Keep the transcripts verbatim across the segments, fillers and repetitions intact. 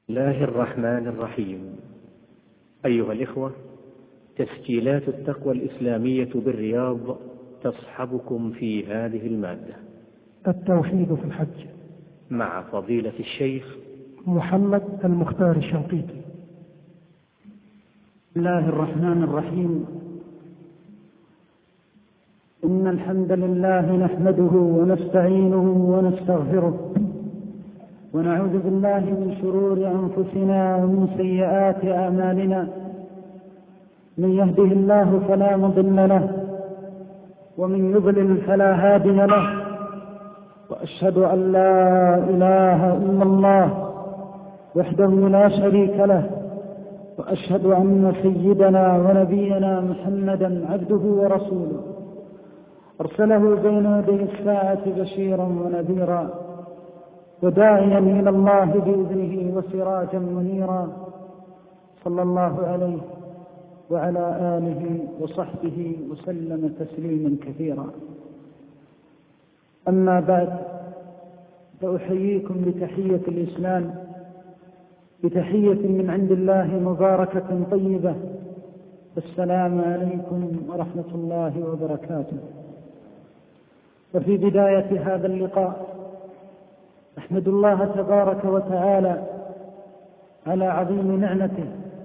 الله الرحمن الرحيم. أيها الإخوة، تسجيلات التقوى الإسلامية بالرياض تصحبكم في هذه المادة. التوحيد في الحج مع فضيلة الشيخ محمد المختار الشنقيطي. بسم الله الرحمن الرحيم. إن الحمد لله نحمده ونستعينه ونستغفره، ونعوذ بالله من شرور أنفسنا ومن سيئات أعمالنا. من يهده الله فلا مضل له، ومن يضلل فلا هادي له، وأشهد أن لا إله إلا الله وحده لا شريك له، وأشهد أن سيدنا ونبينا محمدا عبده ورسوله، أرسله بين يدي الساعة بشيرا ونذيرا، وداعيا إلى الله بإذنه وسراجا منيرا، صلى الله عليه وعلى آله وصحبه وسلم تسليما كثيرا. أما بعد، فأحييكم بتحية الإسلام، بتحية من عند الله مباركة طيبة. السلام عليكم ورحمة الله وبركاته. وفي بداية هذا اللقاء أحمد الله تبارك وتعالى على عظيم نعمته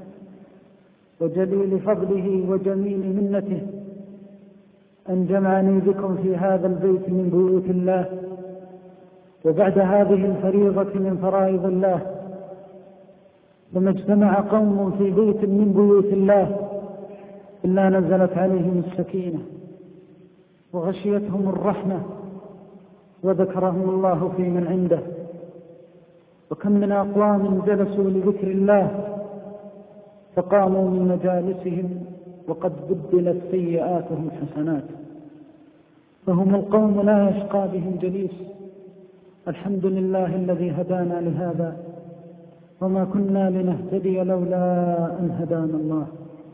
وجليل فضله وجميل منته أن جمعني بكم في هذا البيت من بيوت الله، وبعد هذه الفريضة من فرائض الله. لما اجتمع قوم في بيت من بيوت الله إلا نزلت عليهم السكينة وغشيتهم الرحمة وذكرهم الله في من عنده. وكم من أقوام جلسوا لذكر الله فقاموا من مجالسهم وقد بدلت سيئاتهم حسنات، فهم القوم لا يشقى بهم جليس. الحمد لله الذي هدانا لهذا، وما كنا لنهتدي لولا أن هدانا الله.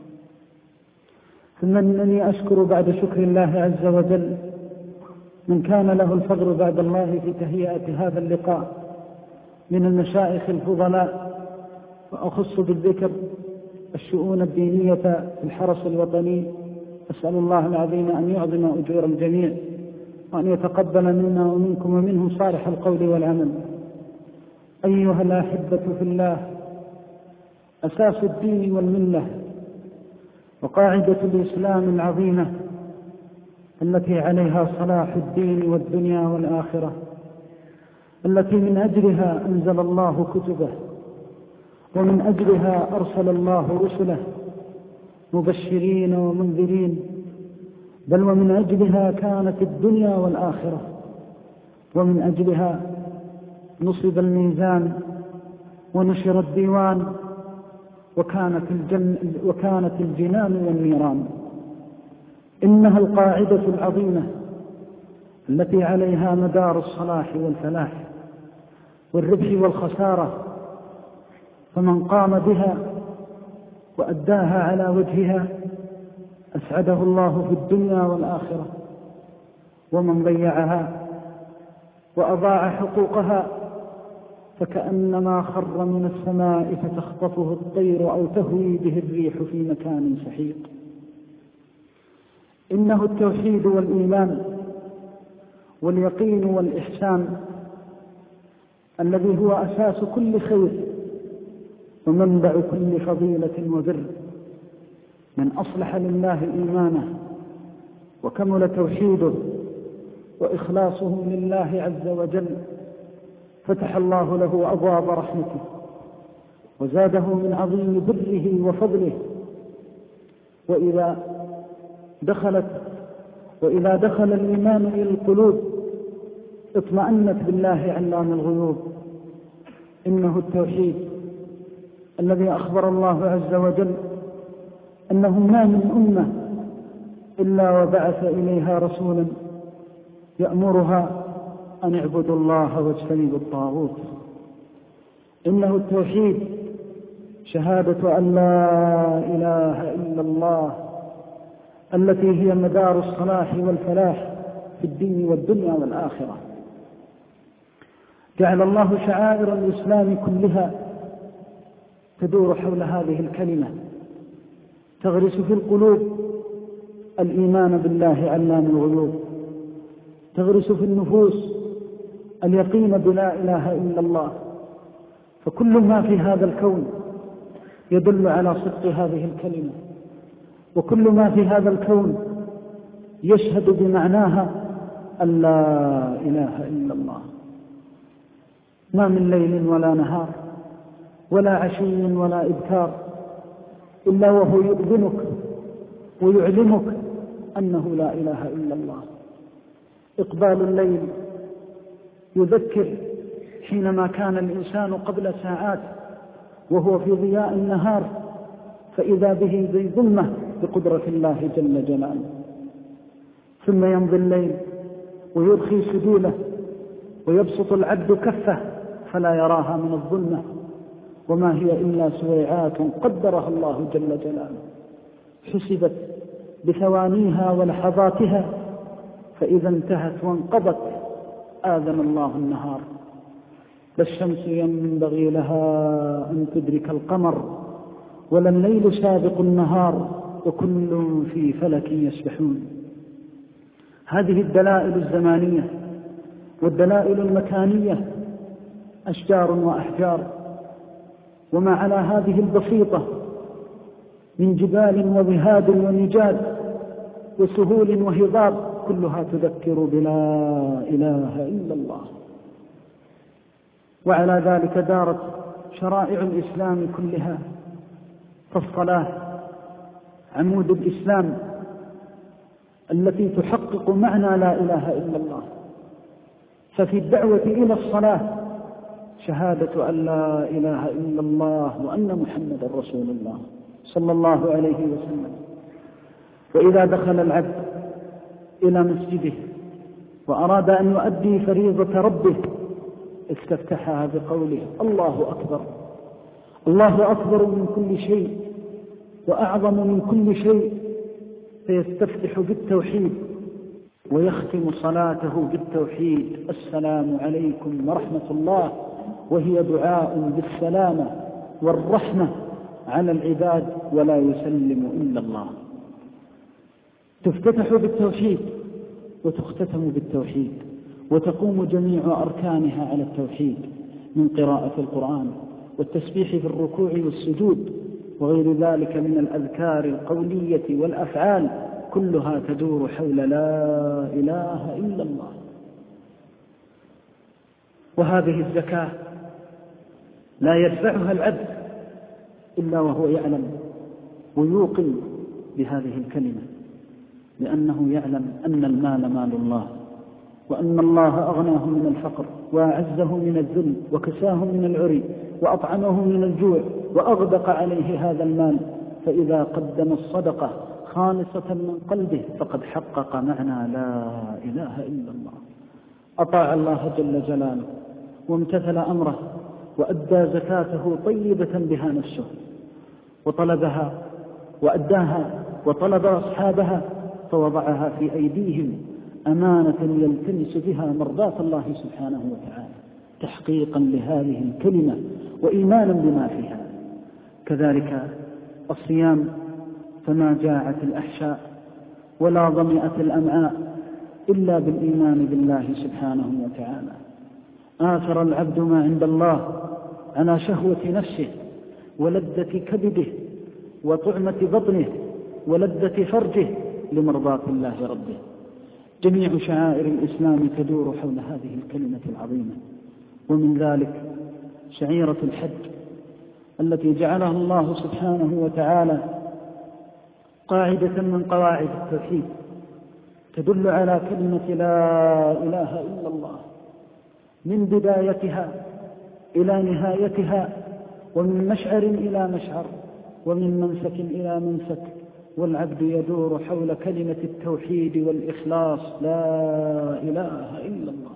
ثم أنني أشكر بعد شكر الله عز وجل من كان له الفضل بعد الله في تهيئة هذا اللقاء من المشايخ الفضلاء، وأخص بالذكر الشؤون الدينية في الحرس الوطني. أسأل الله العظيم أن يعظم أجور الجميع، وأن يتقبل منا ومنكم ومنهم صالح القول والعمل. أيها الأحبة في الله، أساس الدين والملة وقاعدة الإسلام العظيمة التي عليها صلاح الدين والدنيا والآخرة، التي من أجلها أنزل الله كتبه، ومن أجلها أرسل الله رسله مبشرين ومنذرين، بل ومن أجلها كانت الدنيا والآخرة، ومن أجلها نصب الميزان ونشر الديوان، وكانت, الجن وكانت الجنان والنيران. إنها القاعدة العظيمة التي عليها مدار الصلاح والفلاح والربح والخسارة، فمن قام بها وأداها على وجهها أسعده الله في الدنيا والآخرة، ومن ضيعها وأضاع حقوقها فكأنما خر من السماء فتخطفه الطير أو تهوي به الريح في مكان سحيق. إنه التوحيد والإيمان واليقين والإحسان الذي هو أساس كل خير ومنبع كل فضيلة وبر. من أصلح لله إيمانه وكمل توحيده وإخلاصه لله عز وجل فتح الله له أبواب رحمته وزاده من عظيم بره وفضله. وإذا دخلت وإذا دخل الإيمان إلى القلوب اطمأنت بالله علام الغيوب. إنه التوحيد الذي أخبر الله عز وجل أنه ما من أمة إلا وبعث إليها رسولا يأمرها أن اعبدوا الله واجتنبوا الطاغوت. إنه التوحيد شهادة أن لا إله إلا الله التي هي مدار الصلاح والفلاح في الدين والدنيا والآخرة. جعل الله شعائر الإسلام كلها تدور حول هذه الكلمة، تغرس في القلوب الإيمان بالله علام الغيوب، تغرس في النفوس اليقين بلا إله إلا الله. فكل ما في هذا الكون يدل على صدق هذه الكلمة، وكل ما في هذا الكون يشهد بمعناها أن لا إله إلا الله. ما من ليل ولا نهار ولا عشي ولا إبكار إلا وهو يؤذنك ويعلمك أنه لا إله إلا الله. إقبال الليل يذكر حينما كان الإنسان قبل ساعات وهو في ضياء النهار، فإذا به ذي ظلمة بقدرة الله جل جلاله. ثم يمضي الليل ويرخي سدوله ويبسط العبد كفه فلا يراها من الظلمة، وما هي إلا سويعات قدرها الله جل جلاله، حسبت بثوانيها ولحظاتها، فإذا انتهت وانقضت آذن الله النهار. لا الشمس ينبغي لها أن تدرك القمر ولا الليل سابق النهار، وكل في فلك يسبحون. هذه الدلائل الزمانية والدلائل المكانية أشجار وأحجار، وما على هذه البسيطة من جبال ووهاد ونجاد وسهول وهضاب كلها تذكر بلا إله إلا الله. وعلى ذلك دارت شرائع الإسلام كلها، فالصلاة عمود الإسلام التي تحقق معنى لا إله إلا الله. ففي الدعوة إلى الصلاة شهادة أن لا إله إلا الله وأن محمد رسول الله صلى الله عليه وسلم. وإذا دخل العبد إلى مسجده وأراد أن يؤدي فريضة ربه استفتحها بقوله الله أكبر. الله أكبر من كل شيء وأعظم من كل شيء، فيستفتح بالتوحيد ويختم صلاته بالتوحيد السلام عليكم ورحمة الله، وهي دعاء بالسلامة والرحمة على العباد ولا يسلم إلا الله. تفتتح بالتوحيد وتختتم بالتوحيد، وتقوم جميع أركانها على التوحيد من قراءة القرآن والتسبيح في الركوع والسجود وغير ذلك من الأذكار القولية والأفعال، كلها تدور حول لا إله إلا الله. وهذه الزكاة لا يدفعها العبد إلا وهو يعلم ويوقن بهذه الكلمة، لأنه يعلم أن المال مال الله، وأن الله أغناه من الفقر وأعزه من الذل وكساه من العري وأطعمه من الجوع وأغدق عليه هذا المال. فإذا قدم الصدقة خالصة من قلبه فقد حقق معنى لا إله إلا الله. أطاع الله جل جلاله وامتثل أمره وأدى زكاته طيبة بها نفسه، وطلبها وأداها وطلب أصحابها فوضعها في أيديهم أمانة يلتمس بها مرضاة الله سبحانه وتعالى، تحقيقا لهذه الكلمة وإيمانا بما فيها. كذلك الصيام، فما جاعت الأحشاء ولا ظمئت الأمعاء إلا بالإيمان بالله سبحانه وتعالى. آثر العبد ما عند الله على شهوة نفسه ولذة كبده وطعمة بطنه ولذة فرجه لمرضاة الله ربه. جميع شعائر الإسلام تدور حول هذه الكلمة العظيمة، ومن ذلك شعيرة الحج التي جعلها الله سبحانه وتعالى قاعدة من قواعد التوحيد، تدل على كلمة لا إله إلا الله من بدايتها إلى نهايتها، ومن مشعر إلى مشعر، ومن منسك إلى منسك، والعبد يدور حول كلمة التوحيد والإخلاص لا إله إلا الله.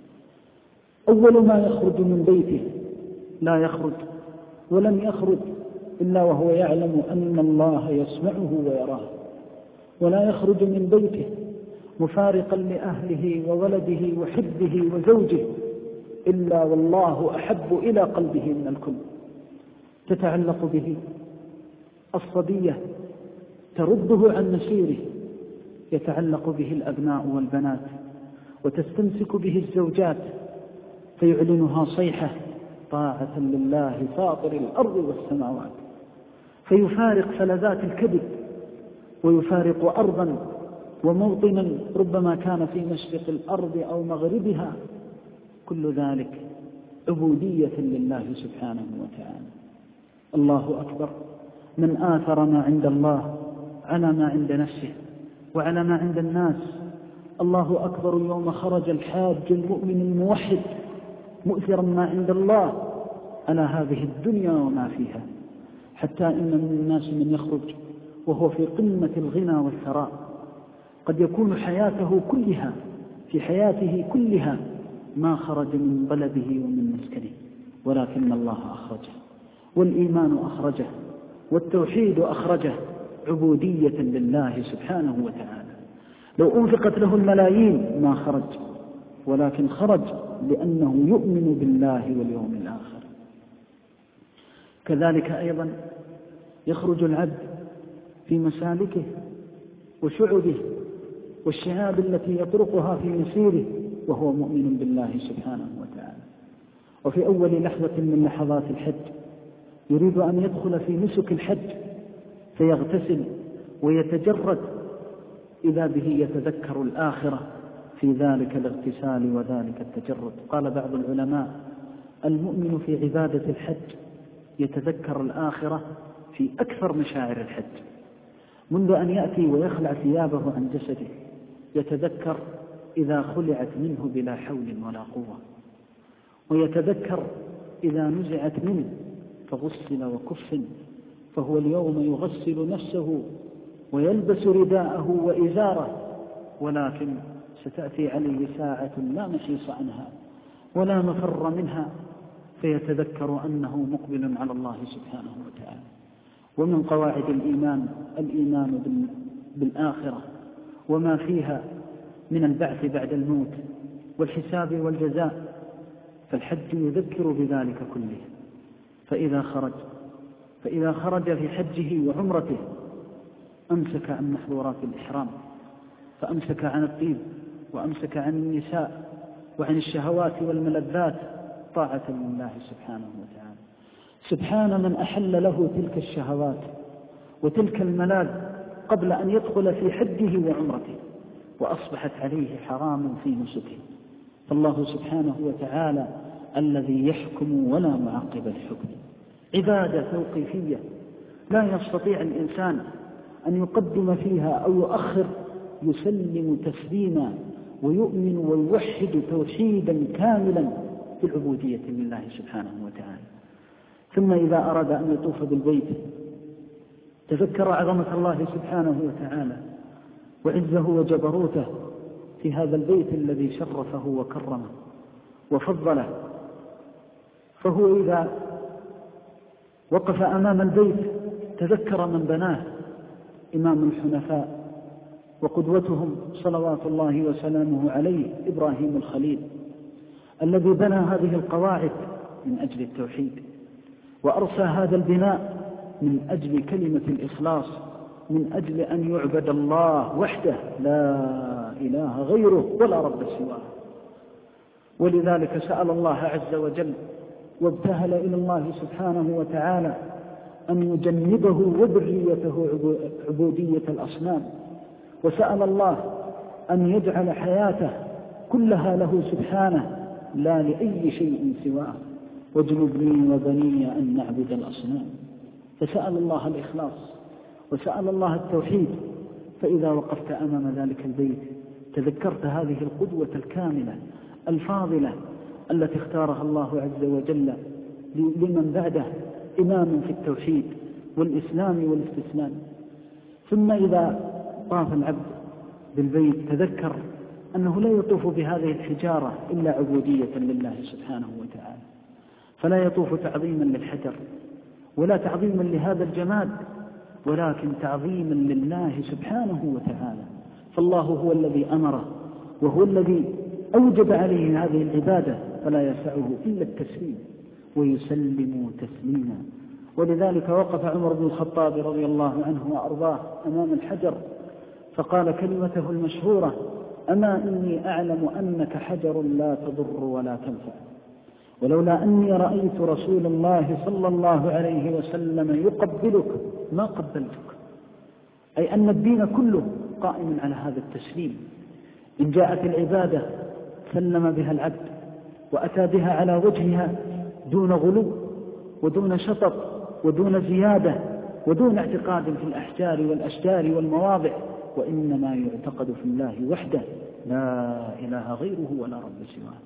أول ما يخرج من بيته لا يخرج ولم يخرج إلا وهو يعلم أن الله يسمعه ويراه، ولا يخرج من بيته مفارقا لأهله وولده وحبه وزوجه إلا والله أحب إلى قلبه من الكل. تتعلق به. الصبية ترده عن مسيره، يتعلق به الأبناء والبنات، وتستمسك به الزوجات فيعلنها صيحة طاعة لله فاطر الأرض والسماوات، فيفارق فلذات الكذب ويفارق أرضا وموطنا ربما كان في مشرق الأرض أو مغربها، كل ذلك عبودية لله سبحانه وتعالى. الله أكبر من آثر ما عند الله على ما عند نفسه وعلى ما عند الناس. الله أكبر يوم خرج الحاج المؤمن الموحد مؤثرا ما عند الله على هذه الدنيا وما فيها، حتى إن من الناس من يخرج وهو في قمة الغنى والثراء، قد يكون حياته كلها في حياته كلها ما خرج من بلده ومن مسكنه، ولكن الله أخرجه، والإيمان أخرجه، والتوحيد أخرجه، عبودية لله سبحانه وتعالى. لو أنفقت له الملايين ما خرج، ولكن خرج لأنه يؤمن بالله واليوم الآخر. كذلك أيضا يخرج العبد في مسالكه وشعبه والشعاب التي يطرقها في مسيره وهو مؤمن بالله سبحانه وتعالى. وفي أول لحظة من لحظات الحج يريد أن يدخل في نسك الحج فيغتسل ويتجرد، إذا به يتذكر الآخرة في ذلك الاغتسال وذلك التجرد. قال بعض العلماء: المؤمن في عبادة الحج يتذكر الآخرة في أكثر مشاعر الحج، منذ أن يأتي ويخلع ثيابه عن جسده يتذكر إذا خلعت منه بلا حول ولا قوة، ويتذكر إذا نزعت منه فغسل وكفن، فهو اليوم يغسل نفسه ويلبس رداءه وإزاره، ولكن ستأتي عليه ساعة لا محيص عنها ولا مفر منها، فيتذكر أنه مقبل على الله سبحانه وتعالى. ومن قواعد الإيمان الإيمان بالآخرة وما فيها من البعث بعد الموت والحساب والجزاء، فالحج يذكر بذلك كله. فإذا خرج فإذا خرج في حجه وعمرته أمسك عن محظورات الإحرام، فأمسك عن الطيب وأمسك عن النساء وعن الشهوات والملذات طاعة لله سبحانه وتعالى. سبحان من أحل له تلك الشهوات وتلك الملاذ قبل أن يدخل في حجه وعمرته، وأصبحت عليه حراما في نسكه. فالله سبحانه وتعالى الذي يحكم ولا معقب الحكم. عبادة توقيفية لا يستطيع الإنسان أن يقدم فيها أو يؤخر، يسلم تسليما ويؤمن ويوحد توحيدا كاملا في العبودية لله سبحانه وتعالى. ثم إذا أراد أن يطوف بالبيت تذكر عظمة الله سبحانه وتعالى وعزه وجبروته في هذا البيت الذي شرفه وكرمه وفضله. فهو إذا وقف أمام البيت تذكر من بناه، إمام الحنفاء وقدوتهم صلوات الله وسلامه عليه إبراهيم الخليل، الذي بنى هذه القواعد من أجل التوحيد، وأرسى هذا البناء من أجل كلمة الإخلاص، من أجل أن يعبد الله وحده لا إله غيره ولا رب سواه. ولذلك سأل الله عز وجل وابتهل إلى الله سبحانه وتعالى أن يجنبه وذريته عبودية الأصنام، وسأل الله أن يجعل حياته كلها له سبحانه لا لأي شيء سواه، واجنبني وبني أن نعبد الأصنام. فسأل الله الإخلاص وسأل الله التوحيد. فإذا وقفت أمام ذلك البيت تذكرت هذه القدوة الكاملة الفاضلة التي اختارها الله عز وجل لمن بعده إمام في التوحيد والإسلام والاستسلام. ثم إذا طاف العبد بالبيت تذكر أنه لا يطوف بهذه الحجارة إلا عبودية لله سبحانه وتعالى، فلا يطوف تعظيما للحجر ولا تعظيما لهذا الجماد، ولكن تعظيما لله سبحانه وتعالى. فالله هو الذي أمره وهو الذي أوجب عليه هذه العبادة، فلا يسعه إلا التسليم ويسلم تسليما. ولذلك وقف عمر بن الخطاب رضي الله عنه وأرضاه أمام الحجر فقال كلمته المشهورة: أما إني أعلم أنك حجر لا تضر ولا تنفع، ولولا أني رأيت رسول الله صلى الله عليه وسلم يقبلك ما قبلتك. أي أن الدين كله قائم على هذا التسليم. إن جاءت العبادة سلم بها العبد وأتى بها على وجهها دون غلو ودون شطط ودون زيادة ودون اعتقاد في الأحجار والأشجار والمواضع، وإنما يعتقد في الله وحده لا إله غيره ولا رب سواه.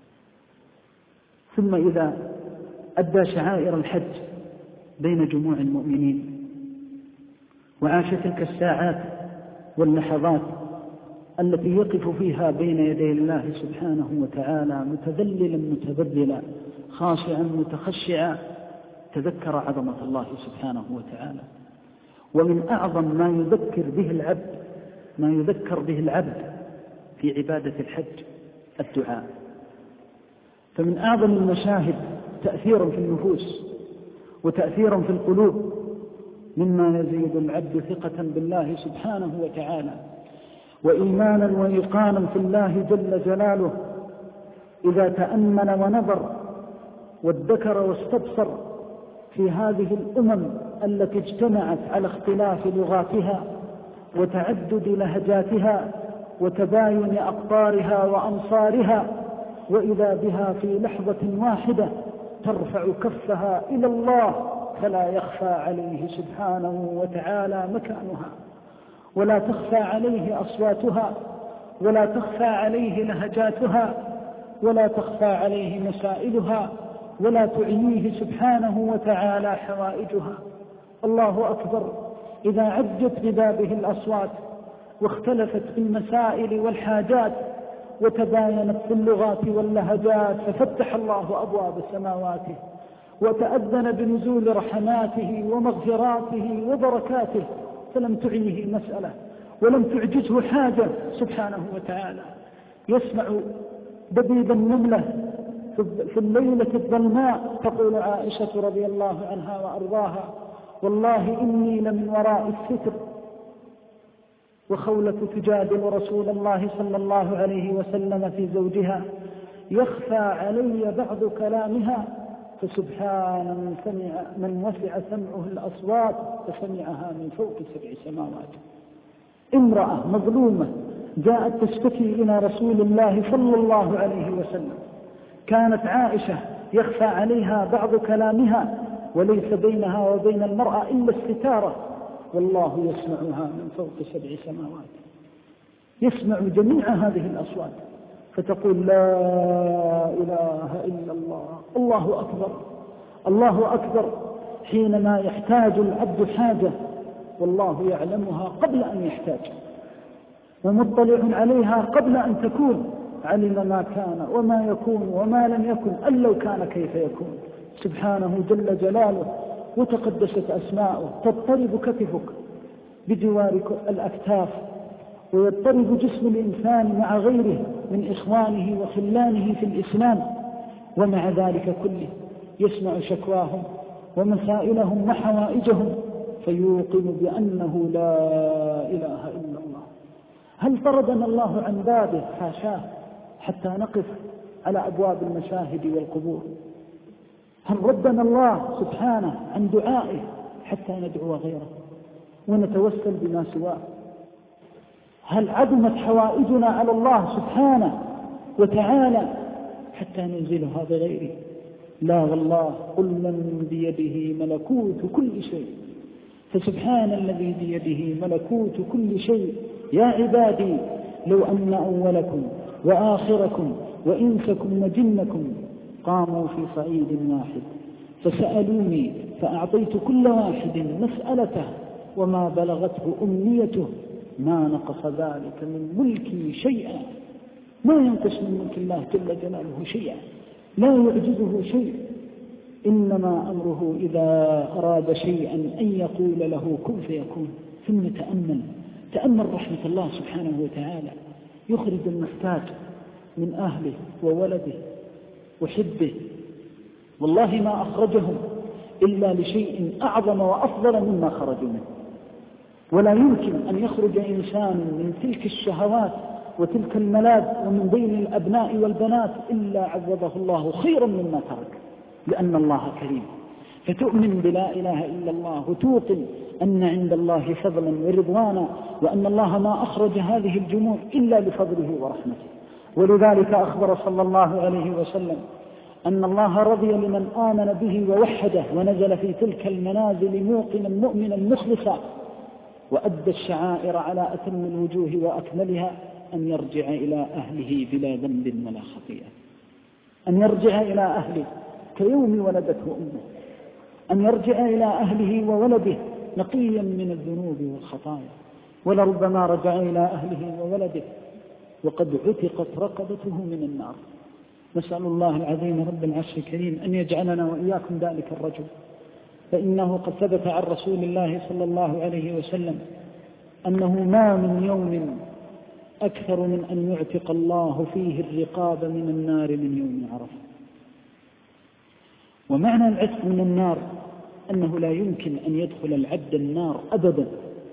ثم إذا أدى شعائر الحج بين جموع المؤمنين وعاش تلك الساعات واللحظات التي يقف فيها بين يدي الله سبحانه وتعالى متذللا متبذلا خاشعا متخشعا، تذكر عظمة الله سبحانه وتعالى. ومن أعظم ما يذكر به العبد ما يذكر به العبد في عبادة الحج الدعاء. فمن أعظم المشاهد تأثيرا في النفوس وتأثيرا في القلوب مما يزيد العبد ثقة بالله سبحانه وتعالى وإيمانا وإيقانا في الله جل جلاله، إذا تأمل ونظر وادكر واستبصر في هذه الأمم التي اجتمعت على اختلاف لغاتها وتعدد لهجاتها وتباين أقطارها وأمصارها، وإذا بها في لحظة واحدة ترفع كفها إلى الله فلا يخفى عليه سبحانه وتعالى مكانها، ولا تخفى عليه أصواتها، ولا تخفى عليه لهجاتها، ولا تخفى عليه مسائلها، ولا تعييه سبحانه وتعالى حوائجها. الله أكبر إذا عجت ببابه الأصوات واختلفت في المسائل والحاجات وتباينت في اللغات واللهجات، ففتح الله أبواب سماواته وتأذن بنزول رحماته ومغفراته وبركاته، فلم تعيه مسألة ولم تعجزه حاجة سبحانه وتعالى. يسمع دبيب النملة في الليلة الظلماء، تقول عائشة رضي الله عنها وأرضاها: والله إني لمن وراء الستر. وخولة تجادل رسول الله صلى الله عليه وسلم في زوجها: يخفى علي بعض كلامها، فسبحان من سمع من وسع سمعه الأصوات فسمعها من فوق سبع سماوات. امرأة مظلومة جاءت تشتكي إلى رسول الله صلى الله عليه وسلم، كانت عائشة يخفى عليها بعض كلامها وليس بينها وبين المرأة إلا الستارة، والله يسمعها من فوق سبع سماوات، يسمع جميع هذه الأصوات، فتقول: لا إله إلا الله، الله أكبر، الله أكبر. حينما يحتاج العبد حاجة والله يعلمها قبل أن يحتاج، ومطلع عليها قبل أن تكون، علم ما كان وما يكون وما لم يكن أن لو كان كيف يكون سبحانه جل جلاله وتقدست أسماؤه. تضطرب كتفك بجوار الأكتاف ويضطرب جسم الإنسان مع غيره من إخوانه وخلانه في الإسلام، ومع ذلك كله يسمع شكواهم ومسائلهم وحوائجهم فيوقن بأنه لا إله إلا الله. هل طردنا الله عن بابه؟ حاشاه، حتى نقف على أبواب المشاهد والقبور. هل ردنا الله سبحانه عن دعائه حتى ندعو غيره ونتوسل بما سواه؟ هل عظمت حوائجنا على الله سبحانه وتعالى حتى ننزلها بغيره؟ لا والله. قل من بيده ملكوت كل شيء، فسبحان الذي بيده ملكوت كل شيء. يا عبادي لو أن أولكم وآخركم وإنسكم وجنكم قاموا في صعيد واحد فسألوني فأعطيت كل واحد مسألته وما بلغته أمنيته ما نقص ذلك من ملكي شيئا. ما ينقص من ملك الله جل جلاله شيئا، لا يعجزه شيء. إنما أمره إذا أراد شيئا أن يقول له كن فيكون. ثم تأمل تأمل رحمة الله سبحانه وتعالى، يخرج المحتاج من أهله وولده وحبه، والله ما أخرجهم إلا لشيء أعظم وأفضل مما خرجوا منه. ولا يمكن أن يخرج إنسان من تلك الشهوات وتلك الملاذ ومن بين الأبناء والبنات إلا عوضه الله خيرا مما ترك، لأن الله كريم. فتؤمن بلا إله إلا الله وتوقن أن عند الله فضلا ورضوانا، وأن الله ما أخرج هذه الجموع إلا لفضله ورحمته. ولذلك أخبر صلى الله عليه وسلم أن الله رضي لمن آمن به ووحده، ونزل في تلك المنازل موقنا مؤمنا مخلصا، وأدى الشعائر على أتم الوجوه وأكملها، أن يرجع إلى أهله بلا ذنب ولا خطيئة، أن يرجع إلى أهله كيوم ولدته أمه، أن يرجع إلى أهله وولده نقيا من الذنوب والخطايا. ولربما رجع إلى أهله وولده وقد عتقت رقبته من النار. نسأل الله العظيم رب العرش الكريم أن يجعلنا وإياكم ذلك الرجل، فإنه قد ثبت عن رسول الله صلى الله عليه وسلم أنه ما من يوم أكثر من أن يعتق الله فيه الرقاب من النار من يوم عرفة. ومعنى العتق من النار أنه لا يمكن أن يدخل العبد النار أبدا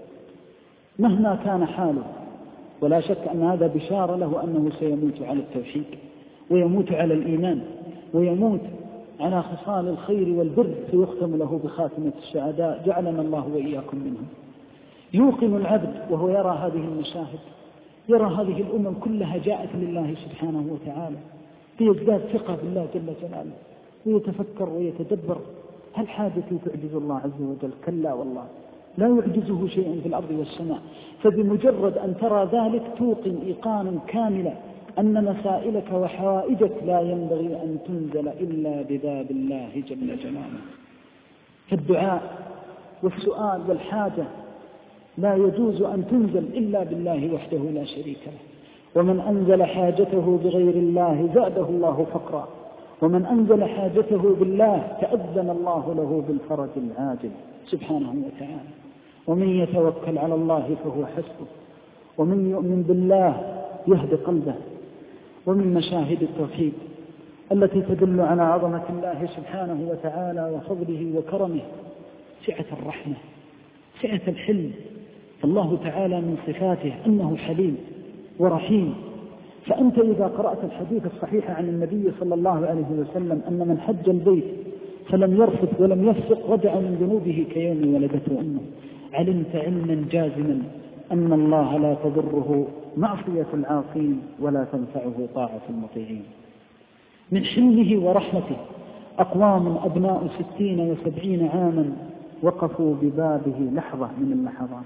مهما كان حاله، ولا شك أن هذا بشارة له أنه سيموت على التوحيد، ويموت على الإيمان، ويموت على خصال الخير والبر، فيختم له بخاتمة السعداء، جعلنا الله وإياكم منهم. يوقن العبد وهو يرى هذه المشاهد، يرى هذه الأمم كلها جاءت لله سبحانه وتعالى، فيزداد ثقة بالله جل جلاله، ويتفكر ويتدبر: هل حاجتي تعجز الله عز وجل؟ كلا والله، لا يعجزه شيء في الأرض والسماء. فبمجرد أن ترى ذلك توقن إيقانا كاملا أن مسائلك وحوائجك لا ينبغي أن تنزل إلا بباب الله جل جلاله. فالدعاء والسؤال والحاجة لا يجوز أن تنزل إلا بالله وحده لا شريك له. ومن أنزل حاجته بغير الله زاده الله فقرا، ومن أنزل حاجته بالله تأذن الله له بالفرج العاجل سبحانه وتعالى. ومن يتوكل على الله فهو حسبه، ومن يؤمن بالله يهدي قلبه. ومن مشاهد التوحيد التي تدل على عظمة الله سبحانه وتعالى وفضله وكرمه سعة الرحمة، سعة الحلم. فالله تعالى من صفاته أنه حليم ورحيم. فأنت إذا قرأت الحديث الصحيح عن النبي صلى الله عليه وسلم أن من حج البيت فلم يرفث ولم يفسق رجع من ذنوبه كيوم ولدته أمه، علمت علما جازما أن الله لا تضره معصية العاصين ولا تنفعه طاعة المطيعين. من حلمه ورحمته أقوام أبناء ستين وسبعين عاما وقفوا ببابه لحظة من اللحظات،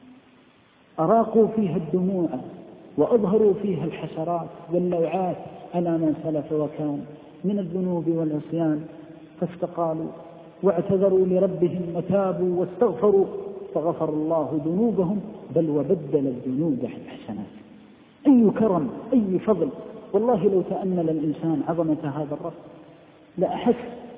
أراقوا فيها الدموع وأظهروا فيها الحسرات واللوعات على من سلف وكان من الذنوب والعصيان، فاستقالوا واعتذروا لربهم وتابوا واستغفروا فغفر الله ذنوبهم، بل وبدل الذنوب حسنات. أي كرم، أي فضل! والله لو تأمل الإنسان عظمة هذا الرب لأحس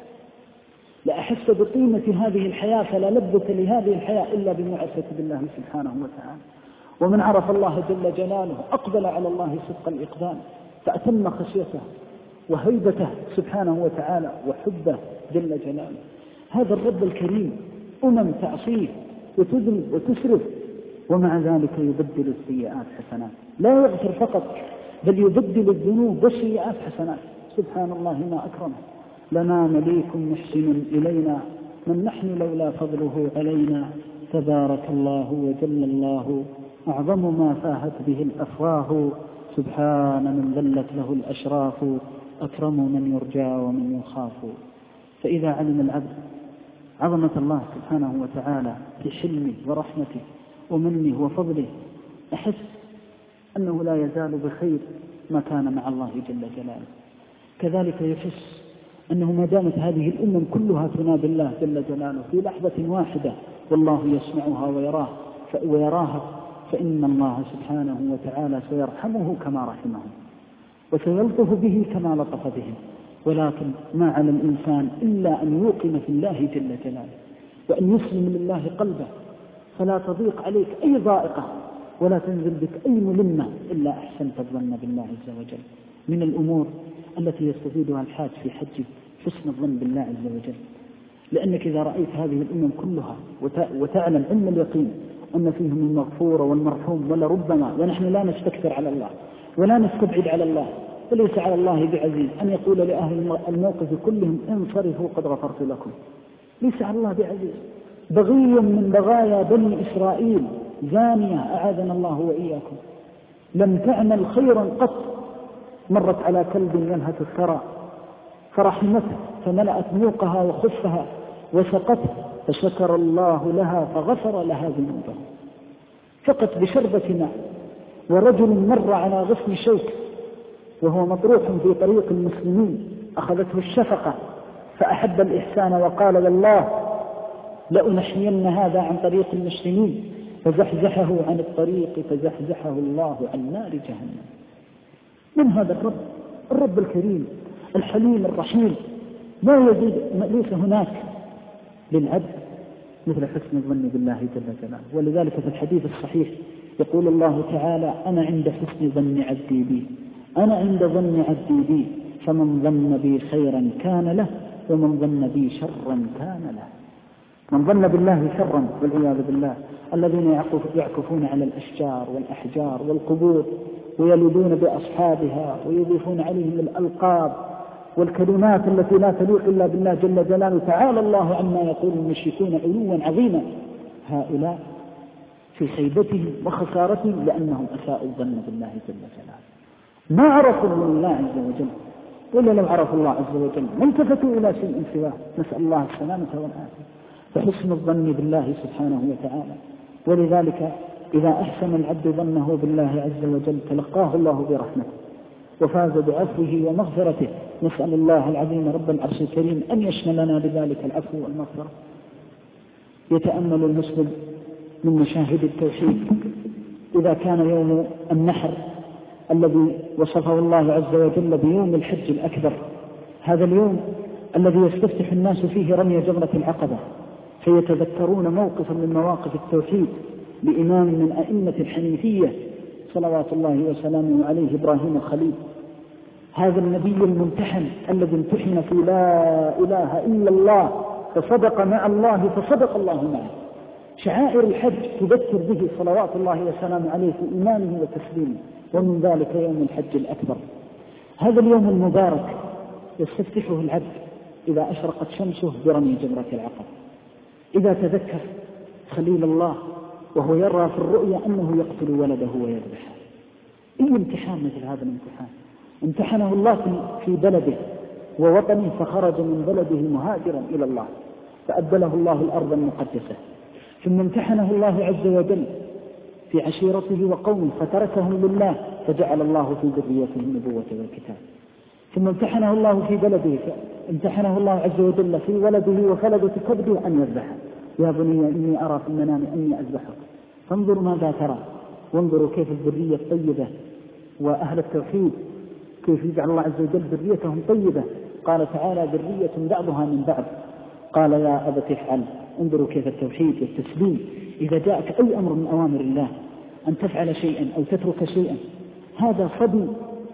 لأحس بقيمة هذه الحياة، فلا لذة لهذه الحياة إلا بمعرفة بالله سبحانه وتعالى. ومن عرف الله جل جلاله أقبل على الله صدق الإقبال، فأتم خشيته وهيبته سبحانه وتعالى وحبه جل جلاله. هذا الرب الكريم أمم تعصيه وتذنب وتسرف، ومع ذلك يبدل السيئات حسنات. لا يغفر فقط، بل يبدل الذنوب والسيئات حسنات. سبحان الله ما أكرمه. لنا مليك محسن إلينا، من نحن لولا فضله علينا. تبارك الله وجل الله، أعظم ما فاهت به الأفواه. سبحان من ذلت له الأشراف، أكرم من يرجى ومن يخاف. فإذا علم العبد عظمة الله سبحانه وتعالى في حلمه ورحمته ومنه وفضله، أحس أنه لا يزال بخير ما كان مع الله جل جلاله. كذلك يحس أنه ما دامت هذه الأمم كلها تنادي الله جل جلاله في لحظة واحدة والله يسمعها ويراه ويراها، فإن الله سبحانه وتعالى سيرحمه كما رحمهم، وسيلطف به كما لطف بهم. ولكن ما على الإنسان إلا أن يوقن في الله جل جلاله، وأن يسلم لله قلبه، فلا تضيق عليك أي ضائقة ولا تنزل بك أي ملمة إلا أحسنت الظن بالله عز وجل. من الأمور التي يستفيدها الحاج في حجه حسن الظن بالله عز وجل. لأنك إذا رأيت هذه الأمم كلها وتعلم علم اليقين أن فيهم المغفور والمرحوم ولربما، ونحن لا نستكثر على الله ولا نستبعد على الله، فليس على الله بعزيز أن يقول لأهل الموقف كلهم انصرفوا قد غفرت لكم. ليس على الله بعزيز. بغي من بغايا بني إسرائيل زانية أعاذنا الله وإياكم لم تعمل خيرا قط، مرت على كلب ينهت الثرى فرحمته فملأت موقها وخفها وسقته فشكر الله لها فغفر لها ذنوبها فقط بشربة ماء. ورجل مر على غصن شوك وهو مطروح في طريق المسلمين أخذته الشفقة فأحب الإحسان وقال والله لأنحين هذا عن طريق المسلمين فزحزحه عن الطريق فزحزحه الله عن نار جهنم. من هذا الرب؟ الرب الكريم الحليم الرحيم. لا يزيد، ليس هناك للعبد مثل حسن الظن بالله جل جلاله. ولذلك في الحديث الصحيح يقول الله تعالى أنا عند حسن ظن عبدي بي، أنا عند ظن عبدي بي، فمن ظن بي خيرا كان له ومن ظن بي شرا كان له. من ظن بالله شرا والعياذ بالله الذين يعكفون على الأشجار والأحجار والقبور ويلدون بأصحابها ويضيفون عليهم الألقاب والكلمات التي لا تليق إلا بالله جل جلاله، تعالى الله عما يقول المشركون علوا عظيما. هؤلاء في خيبتهم وخسارتهم لأنهم أساءوا الظن بالله جل جلاله، ما عرفوا الله عز وجل. ولا لو عرفوا الله عز وجل ما التفتوا إلى شيء سواه، نسأل الله السلامة والعافية. فحسن الظن بالله سبحانه وتعالى. ولذلك إذا أحسن العبد ظنه بالله عز وجل تلقاه الله برحمته وفاز بعفوه ومغفرته. نسأل الله العظيم رب العرش الكريم أن يشملنا بذلك العفو والمغفرة. يتأمل المسلم من مشاهد التوحيد إذا كان يوم النحر الذي وصفه الله عز وجل بيوم الحج الأكبر، هذا اليوم الذي يستفتح الناس فيه رمي جمرة العقبة فيتذكرون موقفا من مواقف التوحيد لإمام من أئمة الحنيفية صلوات الله وسلامه عليه إبراهيم الخليل، هذا النبي الممتحن الذي امتحن في لا إله إلا الله فصدق مع الله فصدق الله معه. شعائر الحج تذكر به صلوات الله وسلامه عليه في إيمانه وتسليمه، ومن ذلك يوم الحج الأكبر. هذا اليوم المبارك يستفتحه العبد إذا أشرقت شمسه برمي جمرة العقبة، إذا تذكر خليل الله وهو يرى في الرؤيا أنه يقتل ولده ويذبحه. أي امتحان مثل هذا الامتحان؟ امتحنه الله في بلده ووطنه فخرج من بلده مهاجرا إلى الله فأبدله الله الأرض المقدسة. ثم امتحنه الله عز وجل في عشيرته وقومه فتركهم لله فجعل الله في ذريته النبوة والكتاب. ثم امتحنه الله في بلده امتحنه الله عز وجل في ولده وخلدة كبده أن يذبحه. يا بني إني أرى في المنام أني أذبحك فانظر ماذا ترى. وانظروا كيف الذرية الطيبة وأهل التوحيد كيف يجعل الله عز وجل ذريتهم طيبة. قال تعالى ذرية بعضها من بعض. قال يا أبت افعل. انظروا كيف التوحيد والتسليم. إذا جاءك أي أمر من أوامر الله أن تفعل شيئا أو تترك شيئا، هذا صبي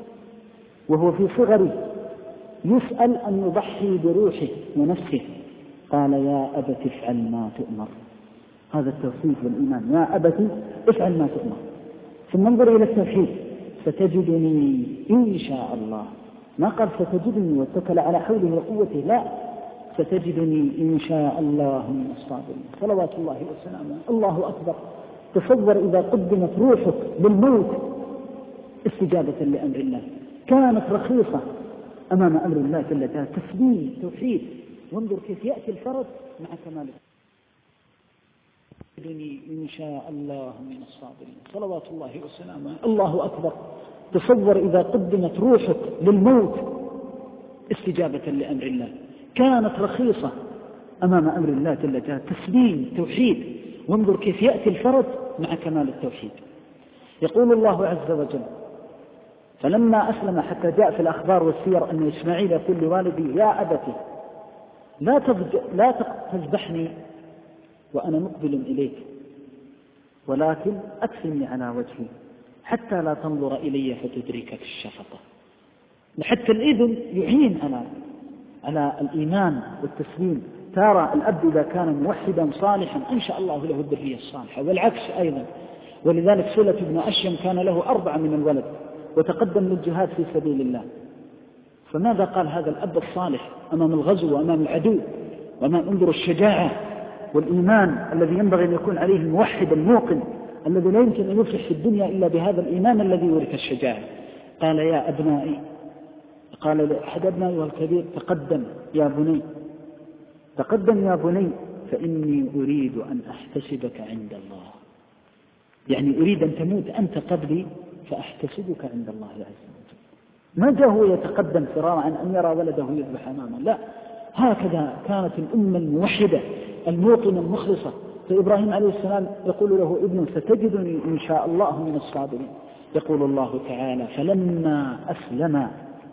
وهو في صغره يسأل أن يضحي بروحه ونفسه. قال يا أبت افعل ما تؤمر. هذا التوحيد والإيمان. يا أبت افعل ما تؤمر. ثم انظر إلى التوحيد ستجدني إن شاء الله. ما قال ستجدني واتكل على حوله وقوته، لا، ستجدني إن شاء الله من الصابرين. صلوات الله وسلامه. الله أكبر. تصور إذا قدمت روحك بالموت استجابة لأمر الله، كانت رخيصة أمام أمر الله جل جلاله. تسليم توحيد. وانظر كيف يأتي الفرج مع كماله. إن شاء الله من الصابرين. صلوات الله وسلامه. الله أكبر. تصور إذا قدمت روحك للموت استجابة لأمر الله، كانت رخيصة أمام أمر الله جل جلاله. تسليم توحيد. وانظر كيف يأتي الفرج مع كمال التوحيد. يقول الله عز وجل فلما أسلم، حتى جاء في الأخبار والسير أن إسماعيل يقول لوالدي يا أبتي لا لا تذبحني وأنا مقبل إليك، ولكن أكفني على وجهي حتى لا تنظر إلي فتدركك الشفقة. حتى الإذن يعين على على الإيمان والتسليم. ترى الأب إذا كان موحدا صالحا أنشأ الله له الذرية الصالحة، والعكس أيضا. ولذلك صلة بن أشيم كان له أربعة من الولد وتقدم للجهاد في سبيل الله، فماذا قال هذا الأب الصالح أمام الغزو وأمام العدو وأمام انظر الشجاعة والإيمان الذي ينبغي أن يكون عليه الموحد الموقن الذي لا يمكن أن يفلح في الدنيا إلا بهذا الإيمان الذي ورث الشجاعة. قال يا أبنائي، قال لأحد أبنائه الكبير تقدم يا بني، تقدم يا بني فإني أريد أن أحتسبك عند الله، يعني أريد أن تموت أنت قبلي فأحتسبك عند الله عز وجل. ما جاء هو يتقدم فرارا عن أن يرى ولده يذبح أمامه، لا، هكذا كانت الأمة الموحدة الموقنة المخلصة. فإبراهيم عليه السلام يقول له ابنه ستجدني إن شاء الله من الصابرين. يقول الله تعالى فلما أسلم،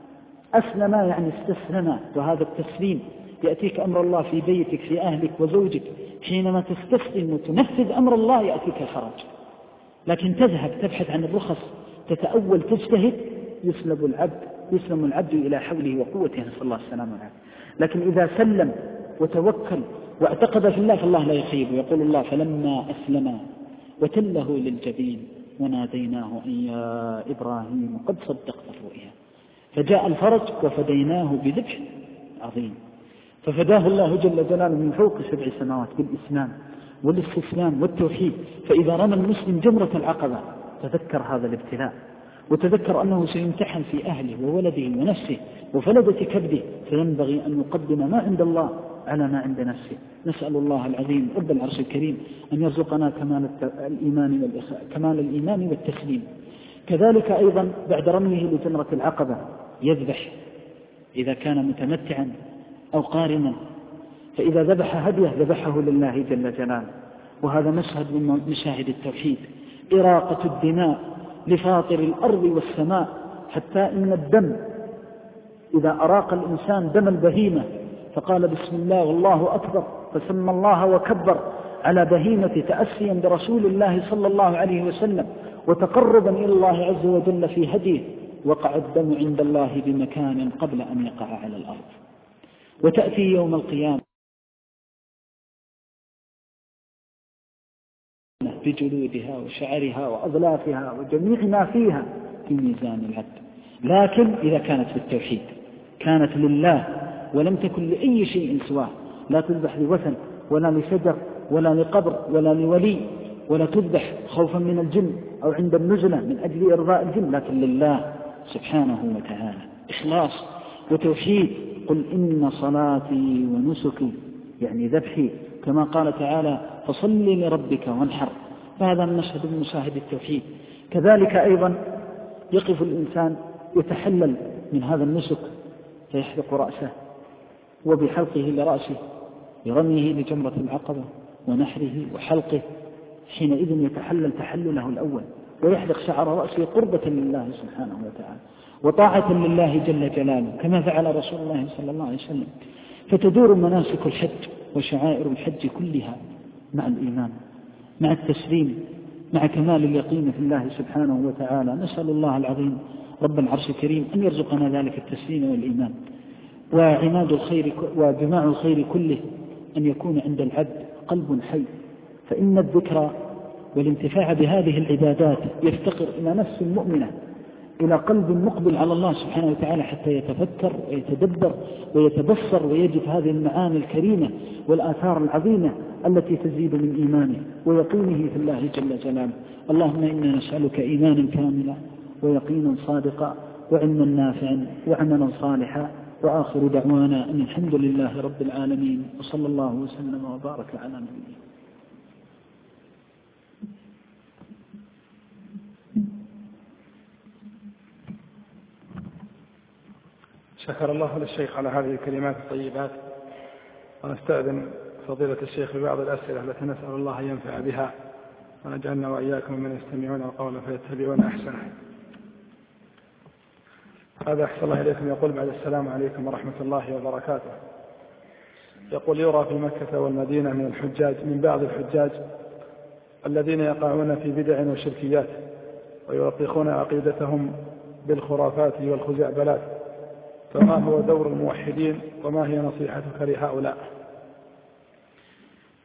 أسلم يعني استسلم، وهذا التسليم يأتيك أمر الله في بيتك في أهلك وزوجك، حينما تستسلم وتنفذ أمر الله يأتيك الفرج. لكن تذهب تبحث عن الرخص تتأول تجتهد يسلب العبد يسلم العبد إلى حوله وقوته، نسأل الله السلامة والعافية. لكن إذا سلم وتوكل واعتقد في الله فالله لا يخيب. يقول الله فلما أسلم وتله للجبين وناديناه أن يا إبراهيم قد صدقت الرؤيا، فجاء الفرج وفديناه بذبح عظيم. ففداه الله جل جلاله من فوق سبع سماوات بالإسلام والاستسلام والتوحيد. فإذا رمى المسلم جمرة العقبة تذكر هذا الابتلاء، وتذكر أنه سيمتحن في أهله وولده ونفسه وفلدة كبده، فينبغي أن يقدم ما عند الله على ما عند نفسه. نسأل الله العظيم رب العرش الكريم أن يرزقنا كمال الإيمان, كمال الإيمان والتسليم. كذلك أيضا بعد رميه لجمرة العقبة يذبح إذا كان متمتعا أو قارنا، فإذا ذبح هديه ذبحه لله جل جلاله. وهذا مشهد من مشاهد التوحيد، إراقة الدماء لفاطر الأرض والسماء، حتى إن الدم إذا أراق الإنسان دم البهيمة فقال بسم الله والله أكبر فسمى الله وكبر على بهيمة تأسيا برسول الله صلى الله عليه وسلم وتقربا إلى الله عز وجل في هديه، وقع الدم عند الله بمكان قبل أن يقع على الأرض. وتأتي يوم القيامة بجلودها وشعرها وأظلافها وجميع ما فيها في ميزان العبد. لكن إذا كانت في التوحيد كانت لله ولم تكن لأي شيء سواه، لا تذبح لوثن ولا لشجر ولا لقبر ولا لولي، ولا تذبح خوفا من الجن أو عند النزلة من أجل إرضاء الجن، لكن لله سبحانه وتعالى. إخلاص وتوحيد. قل إن صلاتي ونسكي يعني ذبحي، كما قال تعالى فصل لربك وانحر. فهذا المشهد من مشاهد التوحيد. كذلك أيضا يقف الإنسان يتحلل من هذا النسك فيحلق رأسه، وبحلقه لرأسه برميه لجمرة العقبة ونحره وحلقه، حينئذ يتحلل تحلله الأول ويحلق شعر رأسه قربة لله سبحانه وتعالى وطاعة لله جل جلاله، كما فعل رسول الله صلى الله عليه وسلم. فتدور مناسك الحج وشعائر الحج كلها مع الإيمان، مع التسليم، مع كمال اليقين في الله سبحانه وتعالى. نسأل الله العظيم رب العرش الكريم أن يرزقنا ذلك التسليم والإيمان. وعماد الخير وجماع الخير كله أن يكون عند العبد قلب حي، فإن الذكر والانتفاع بهذه العبادات يفتقر إلى نفس مؤمنة، إلى قلب مقبل على الله سبحانه وتعالى، حتى يتفكر ويتدبر ويتبصر ويجد هذه المعاني الكريمة والآثار العظيمة التي تزيد من إيمانه ويقينه في الله جل جلاله. اللهم إنا نسألك إيمانا كاملا ويقينا صادقا وعلما نافعا وعملا صالحا. وآخر دعوانا أن الحمد لله رب العالمين، وصلى الله وسلم وبارك على نبينا. شكر الله للشيخ على هذه الكلمات الطيبات، ونستأذن فضيلة الشيخ ببعض الأسئلة التي نسأل الله أن ينفع بها، ونجعلنا وإياكم من يستمعون القول فيتبعون أحسنه. هذا أحسن الله إليكم يقول بعد السلام عليكم ورحمة الله وبركاته. يقول يرى في مكة والمدينة من الحجاج من بعض الحجاج الذين يقعون في بدع وشركيات ويوثقون عقيدتهم بالخرافات والخزعبلات، فما هو دور الموحدين وما هي نصيحتك لهؤلاء؟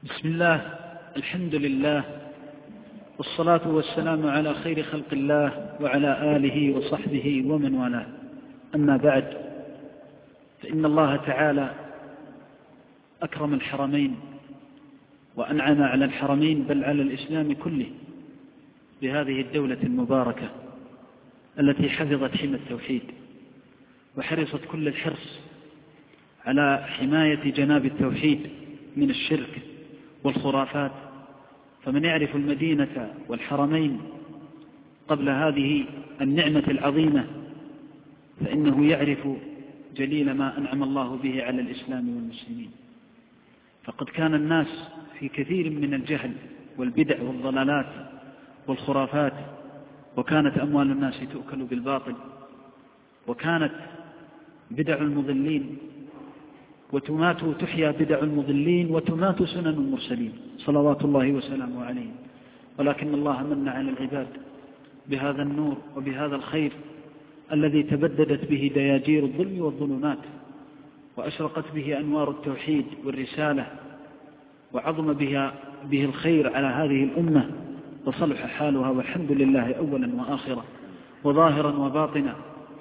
بسم الله، الحمد لله، والصلاة والسلام على خير خلق الله وعلى آله وصحبه ومن والاه. أما بعد، فإن الله تعالى أكرم الحرمين وأنعم على الحرمين بل على الإسلام كله بهذه الدولة المباركة التي حفظت حمى التوحيد وحرصت كل الحرص على حماية جناب التوحيد من الشرك والخرافات. فمن يعرف المدينة والحرمين قبل هذه النعمة العظيمة فإنه يعرف جليل ما أنعم الله به على الإسلام والمسلمين. فقد كان الناس في كثير من الجهل والبدع والضلالات والخرافات، وكانت أموال الناس تؤكل بالباطل، وكانت بدع المضلين وتمات تحيا بدع المضلين وتمات سنن المرسلين صلوات الله وسلامه عليهم. ولكن الله من على العباد بهذا النور وبهذا الخير الذي تبددت به دياجير الظلم والظلمات، وأشرقت به أنوار التوحيد والرسالة، وعظم بها به الخير على هذه الأمة، وصلح حالها والحمد لله أولا وآخرا وظاهرا وباطنا.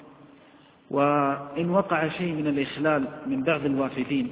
وإن وقع شيء من الإخلال من بعض الوافدين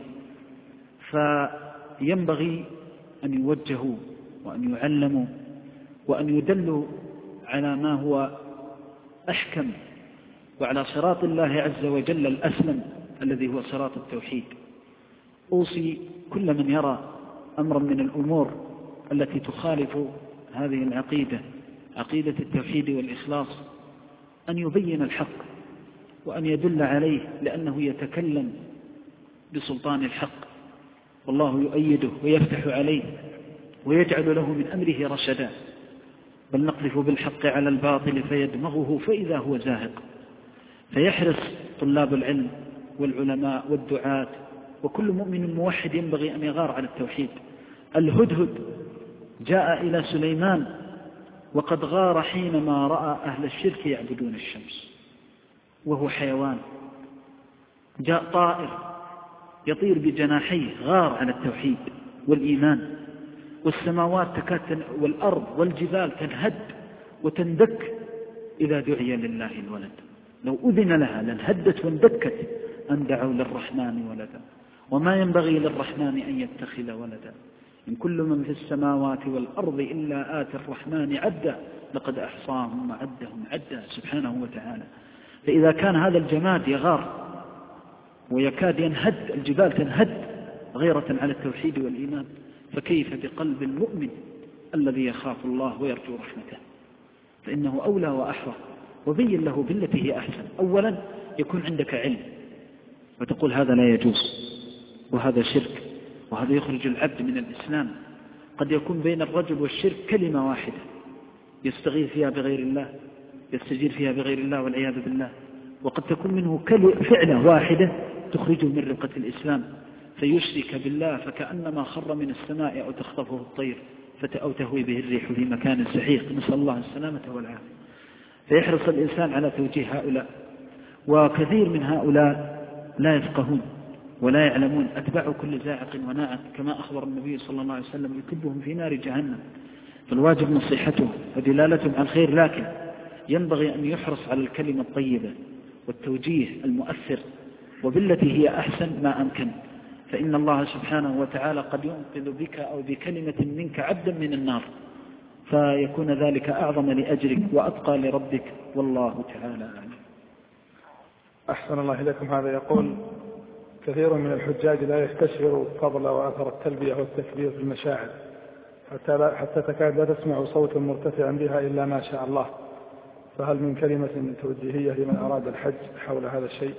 فينبغي أن يوجهوا وأن يعلموا وأن يدلوا على ما هو أحكم وعلى صراط الله عز وجل الأسلم الذي هو صراط التوحيد. أوصي كل من يرى أمرا من الأمور التي تخالف هذه العقيدة، عقيدة التوحيد والإخلاص، أن يبين الحق وأن يدل عليه، لأنه يتكلم بسلطان الحق، والله يؤيده ويفتح عليه ويجعل له من أمره رشدا. بل نقذف بالحق على الباطل فيدمغه فإذا هو زاهق. فيحرص طلاب العلم والعلماء والدعاة وكل مؤمن موحد ينبغي أن يغار على التوحيد. الهدهد جاء إلى سليمان وقد غار حينما رأى أهل الشرك يعبدون الشمس وهو حيوان. جاء طائر يطير بجناحيه، غار على التوحيد والإيمان. والسماوات تكاد والأرض والجبال تنهد وتندك إذا دعي لله الولد، لو أذن لها لانهدت واندكت أن دعوا للرحمن ولدا وما ينبغي للرحمن أن يتخذ ولدا إن كل من في السماوات والأرض إلا آتي الرحمن عدا لقد أحصاهم وعدهم عدا سبحانه وتعالى. فإذا كان هذا الجماد يغار ويكاد ينهد، الجبال تنهد غيرة على التوحيد والإيمان، فكيف بقلب المؤمن الذي يخاف الله ويرجو رحمته؟ فإنه أولى وأحرى. وبين له بالتي هي أحسن. أولا يكون عندك علم وتقول هذا لا يجوز وهذا شرك وهذا يخرج العبد من الإسلام. قد يكون بين الرجل والشرك كلمة واحدة يستغيث فيها بغير الله، يستجير فيها بغير الله والعياذ بالله. وقد تكون منه فعلة واحدة تخرجه من رقة الإسلام فيشرك بالله فكأنما خر من السماء أو تخطفه الطير أو تهوي به الريح في مكان سحيق، نسأل الله السلامة والعافية. فيحرص الإنسان على توجيه هؤلاء. وكثير من هؤلاء لا يفقهون ولا يعلمون، أتباع كل زاعق وناعق كما أخبر النبي صلى الله عليه وسلم يكبهم في نار جهنم. فالواجب نصيحتهم ودلالتهم على الخير، لكن ينبغي أن يحرص على الكلمة الطيبة والتوجيه المؤثر وبالتي هي أحسن ما أمكن. فإن الله سبحانه وتعالى قد ينقذ بك أو بكلمة منك عبدا من النار، فيكون ذلك أعظم لأجرك وأتقى لربك، والله تعالى أعلم. أحسن الله إليكم. هذا يقول كثير من الحجاج لا يستشعر فضل وأثر التلبية والتكبير في المشاعر حتى, لا حتى تكاد لا تسمع صوتا مرتفعا بها إلا ما شاء الله، فهل من كلمة توجيهية لمن أراد الحج حول هذا الشيء؟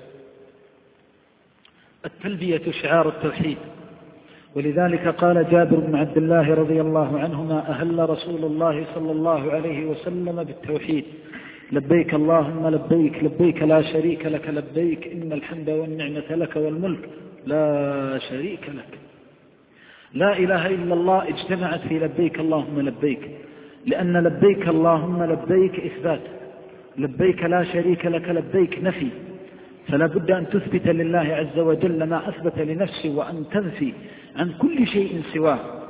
التلبية شعار التوحيد، ولذلك قال جابر بن عبد الله رضي الله عنهما أهل رسول الله صلى الله عليه وسلم بالتوحيد: لبيك اللهم لبيك، لبيك لا شريك لك لبيك، إن الحمد والنعمة لك والملك لا شريك لك. لا إله إلا الله اجتمعت في لبيك اللهم لبيك، لأن لبيك اللهم لبيك إثبات، لبيك لا شريك لك لبيك نفي. فلا بد أن تثبت لله عز وجل ما أثبت لنفسه، وأن تنفي عن كل شيء سواه.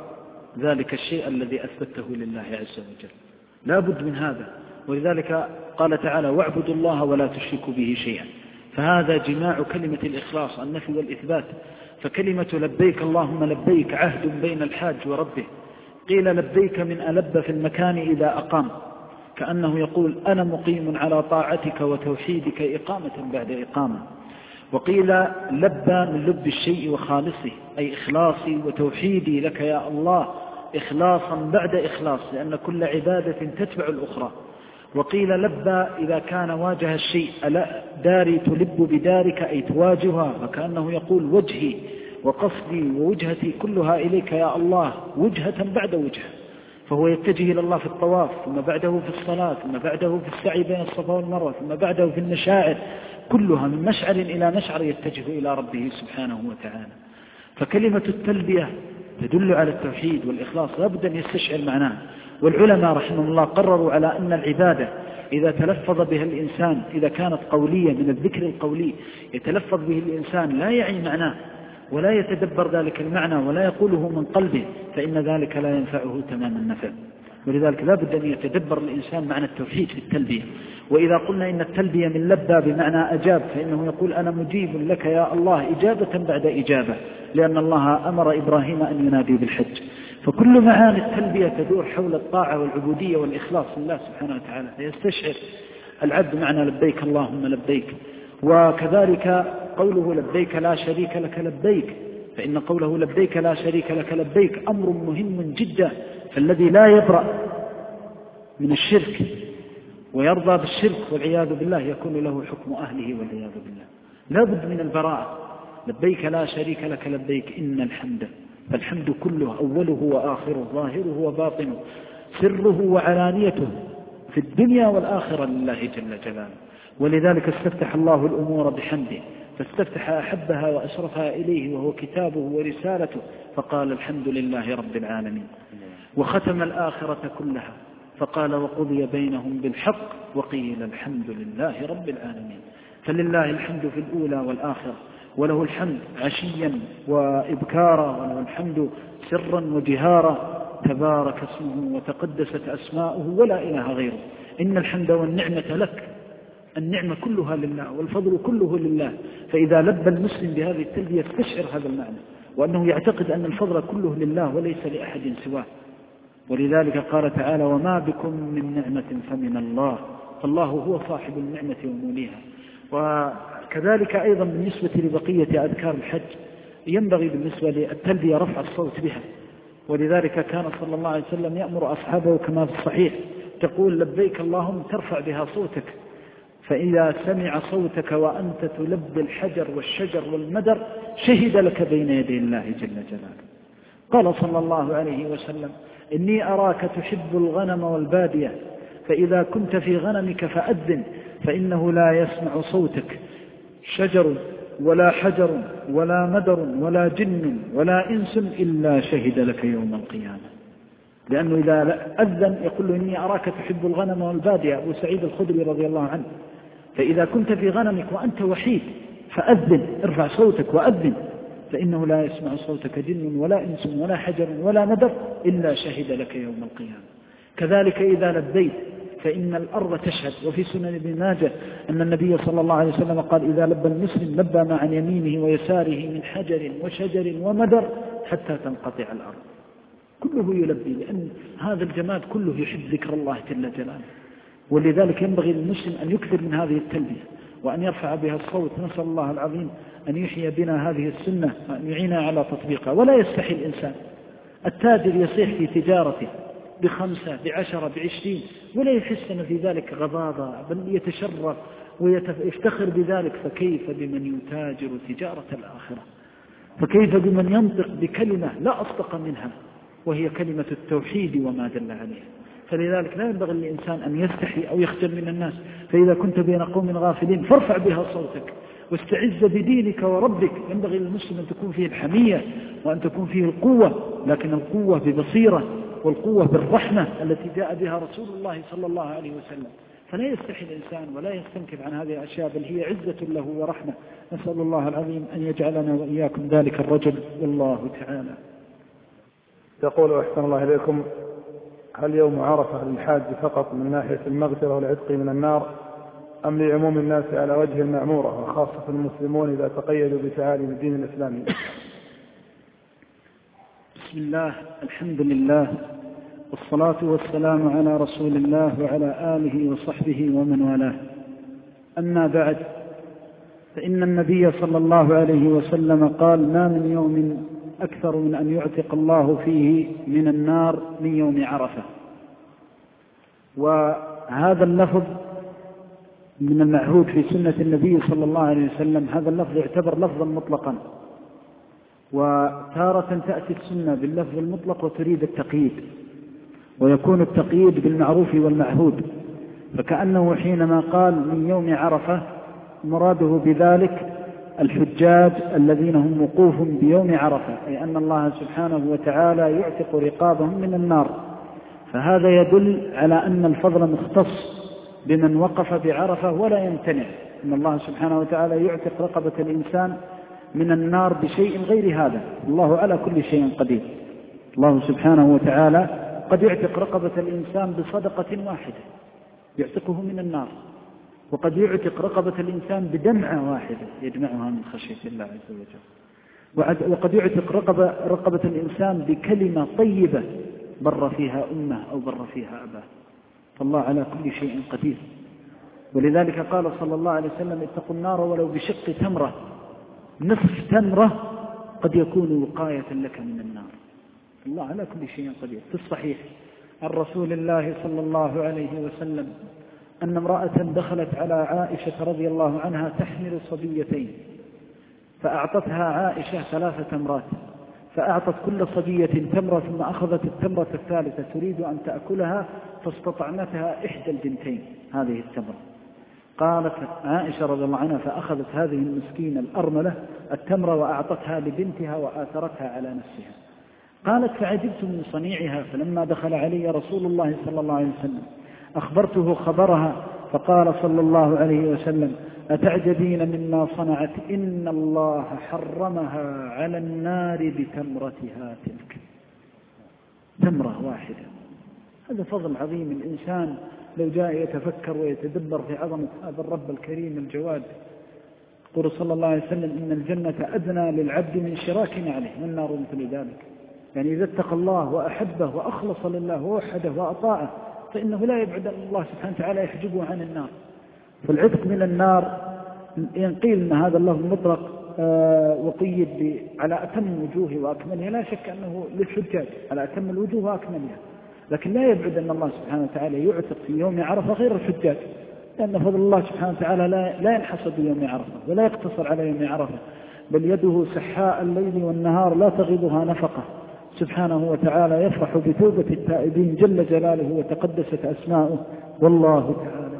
ذلك الشيء الذي أثبته لله عز وجل. لا بد من هذا. ولذلك قال تعالى واعبدوا الله ولا تشركوا به شيئا، فهذا جماع كلمة الإخلاص النفي والإثبات. فكلمة لبيك اللهم لبيك عهد بين الحاج وربه. قيل لبيك من ألب في المكان إذا أقام، كأنه يقول أنا مقيم على طاعتك وتوحيدك إقامة بعد إقامة. وقيل لبى من لب الشيء وخالصه، أي إخلاصي وتوحيدي لك يا الله إخلاصا بعد إخلاص، لأن كل عبادة تتبع الأخرى. وقيل لبى إذا كان واجه الشيء، ألا داري تلب بدارك أي تواجهها، فكأنه يقول وجهي وقصدي ووجهتي كلها إليك يا الله وجهة بعد وجهة. فهو يتجه إلى الله في الطواف، ثم بعده في الصلاة، ثم بعده في السعي بين الصفا والمروة، ثم بعده في المشاعر، كلها من مشعر إلى مشعر يتجه إلى ربه سبحانه وتعالى. فكلمة التلبية تدل على التوحيد والإخلاص، لابد أن يستشعر معناه. والعلماء رحمه الله قرروا على أن العبادة إذا تلفظ بها الإنسان، إذا كانت قولية من الذكر القولي يتلفظ به الإنسان لا يعي معناه ولا يتدبر ذلك المعنى ولا يقوله من قلبه، فإن ذلك لا ينفعه تمام النفع. ولذلك لا بد أن يتدبر الإنسان معنى التوحيد في التلبية. وإذا قلنا إن التلبية من لبى بمعنى أجاب، فإنه يقول أنا مجيب لك يا الله إجابة بعد إجابة، لأن الله أمر إبراهيم أن ينادي بالحج. فكل معاني التلبية تدور حول الطاعة والعبودية والإخلاص لله سبحانه وتعالى، فيستشعر العبد معنى لبيك اللهم لبيك. وكذلك قوله لبيك لا شريك لك لبيك، فإن قوله لبيك لا شريك لك لبيك أمر مهم جدا. فالذي لا يبرأ من الشرك ويرضى بالشرك والعياذ بالله يكون له حكم أهله والعياذ بالله. لا بد من البراءة. لبيك لا شريك لك لبيك إن الحمد، فالحمد كله أوله وآخره ظاهره وباطنه سره وعلانيته في الدنيا والآخرة لله جل جلاله. ولذلك استفتح الله الأمور بحمده، فاستفتح أحبها وأشرفها إليه وهو كتابه ورسالته، فقال الحمد لله رب العالمين. وختم الآخرة كلها فقال وقضي بينهم بالحق وقيل الحمد لله رب العالمين. فلله الحمد في الأولى والآخرة، وله الحمد عشيا وإبكارا، وله الحمد سرا وجهارا، تبارك اسمه وتقدست أسماؤه ولا إله غيره. إن الحمد والنعمة لك، النعمة كلها لله والفضل كله لله. فإذا لبى المسلم بهذه التلبية يستشعر هذا المعنى، وأنه يعتقد أن الفضل كله لله وليس لأحد سواه. ولذلك قال تعالى وما بكم من نعمة فمن الله، فالله هو صاحب النعمة وموليها. وكذلك أيضا بالنسبة لبقية أذكار الحج ينبغي بالنسبة للتلبية رفع الصوت بها. ولذلك كان صلى الله عليه وسلم يأمر أصحابه كما في الصحيح تقول لبيك اللهم ترفع بها صوتك، فإذا سمع صوتك وأنت تلبي الحجر والشجر والمدر شهد لك بين يدي الله جل جلاله. قال صلى الله عليه وسلم إني أراك تحب الغنم والبادية، فإذا كنت في غنمك فأذن، فإنه لا يسمع صوتك شجر ولا حجر ولا مدر ولا جن ولا إنس إلا شهد لك يوم القيامة. لأنه إذا أذن يقول له إني أراك تحب الغنم والبادية، أبو سعيد الخدري رضي الله عنه، فإذا كنت في غنمك وأنت وحيد فأذن، ارفع صوتك وأذن، فإنه لا يسمع صوتك جن ولا إنس ولا حجر ولا مدر إلا شهد لك يوم القيامة. كذلك إذا لبيت فإن الأرض تشهد. وفي سنن ابن ماجه أن النبي صلى الله عليه وسلم قال إذا لبى المسلم لبى ما عن يمينه ويساره من حجر وشجر ومدر حتى تنقطع الأرض. كله يلبي، لأن هذا الجماد كله يحب ذكر الله جل جلاله. ولذلك ينبغي للمسلم أن يكثر من هذه التلبية وأن يرفع بها الصوت. نسأل الله العظيم أن يحيي بنا هذه السنة وأن يعينا على تطبيقها. ولا يستحي الإنسان. التاجر يصيح في تجارته بخمسة بعشرة بعشرين ولا يحس أن في ذلك غضاضة، بل يتشرف ويفتخر بذلك. فكيف بمن يتاجر تجارة الآخرة؟ فكيف بمن ينطق بكلمة لا أصدق منها وهي كلمة التوحيد وما دل عليه؟ فلذلك لا ينبغي للإنسان أن يستحي أو يخجل من الناس. فإذا كنت بين قوم غافلين فارفع بها صوتك واستعز بدينك وربك. ينبغي للمسلم أن تكون فيه الحمية وأن تكون فيه القوة، لكن القوة ببصيرة والقوة بالرحمة التي جاء بها رسول الله صلى الله عليه وسلم. فلا يستحي الإنسان ولا يستنكف عن هذه الأشياء، بل هي عزة له ورحمة. نسأل الله العظيم أن يجعلنا وإياكم ذلك الرجل، والله تعالى. يقول أحسن الله إليكم: هل يوم عرفة للحاج فقط من ناحية المغفرة والعتق من النار، أم لعموم الناس على وجه المعمورة وخاصة المسلمون إذا تقيدوا بتعاليم الدين الإسلامي؟ بسم الله، الحمد لله، والصلاة والسلام على رسول الله وعلى آله وصحبه ومن والاه. أما بعد، فإن النبي صلى الله عليه وسلم قال: ما من يوم أكثر من أن يعتق الله فيه من النار من يوم عرفة. وهذا اللفظ من المعهود في سنة النبي صلى الله عليه وسلم، هذا اللفظ يعتبر لفظا مطلقا، وتارة تأتي السنة باللفظ المطلق وتريد التقييد، ويكون التقييد بالمعروف والمعهود. فكأنه حينما قال من يوم عرفة مراده بذلك الحجاج الذين هم وقوف بيوم عرفة، أي أن الله سبحانه وتعالى يعتق رقابهم من النار. فهذا يدل على أن الفضل مختص بمن وقف بعرفة ولا يمتنع، أن الله سبحانه وتعالى يعتق رقبة الإنسان من النار بشيء غير هذا. الله على كل شيء قدير. الله سبحانه وتعالى قد يعتق رقبة الإنسان بصدقة واحدة يعتقه من النار، وقد يعتق رقبة الإنسان بدمعة واحدة يجمعها من خشية الله عز وجل، وقد يعتق رقبة, رقبة الإنسان بكلمة طيبة بر فيها أمه أو بر فيها أباه. فالله على كل شيء قدير. ولذلك قال صلى الله عليه وسلم: اتقوا النار ولو بشق تمرة. نصف تمرة قد يكون وقاية لك من النار. الله على كل شيء قدير. في الصحيح عن رسول الله صلى الله عليه وسلم أن امرأة دخلت على عائشة رضي الله عنها تحمل صبيتين، فأعطتها عائشة ثلاث تمرات، فأعطت كل صبية تمرة، ثم أخذت التمرة الثالثة تريد أن تأكلها، فاستطعمتها إحدى البنتين هذه التمرة. قالت عائشة رضي الله عنها: فأخذت هذه المسكينة الأرملة التمرة وأعطتها لبنتها وآثرتها على نفسها. قالت: فعجبت من صنيعها، فلما دخل علي رسول الله صلى الله عليه وسلم أخبرته خبرها، فقال صلى الله عليه وسلم: أتعجبين مما صنعت؟ إن الله حرمها على النار بتمرتها تلك. تمرة واحدة. هذا فضل عظيم. الإنسان لو جاء يتفكر ويتدبر في عظمة هذا الرب الكريم الجواد. يقول صلى الله عليه وسلم: إن الجنة أدنى للعبد من شراك عليه، والنار مثل ذلك. يعني إذا اتقى الله وأحبه وأخلص لله ووحده وأطاعه، فإنه لا يبعد أن الله سبحانه وتعالى يحجبه عن النار. فالعتق من النار ينقيل أن هذا اللفظ مطلق وقيد على أتم وجوه وأكملها، لا شك أنه للحجاج على أتم الوجوه وأكملها، لكن لا يبعد أن الله سبحانه وتعالى يعتق في يوم عرفة غير الحجاج، لأن فضل الله سبحانه وتعالى لا, لا ينحصر بيوم عرفة ولا يقتصر على يوم عرفة، بل يده سحاء الليل والنهار لا تغيضها نفقة سبحانه وتعالى، يفرح بتوبة التائبين جل جلاله وتقدست أسماؤه. والله تعالى.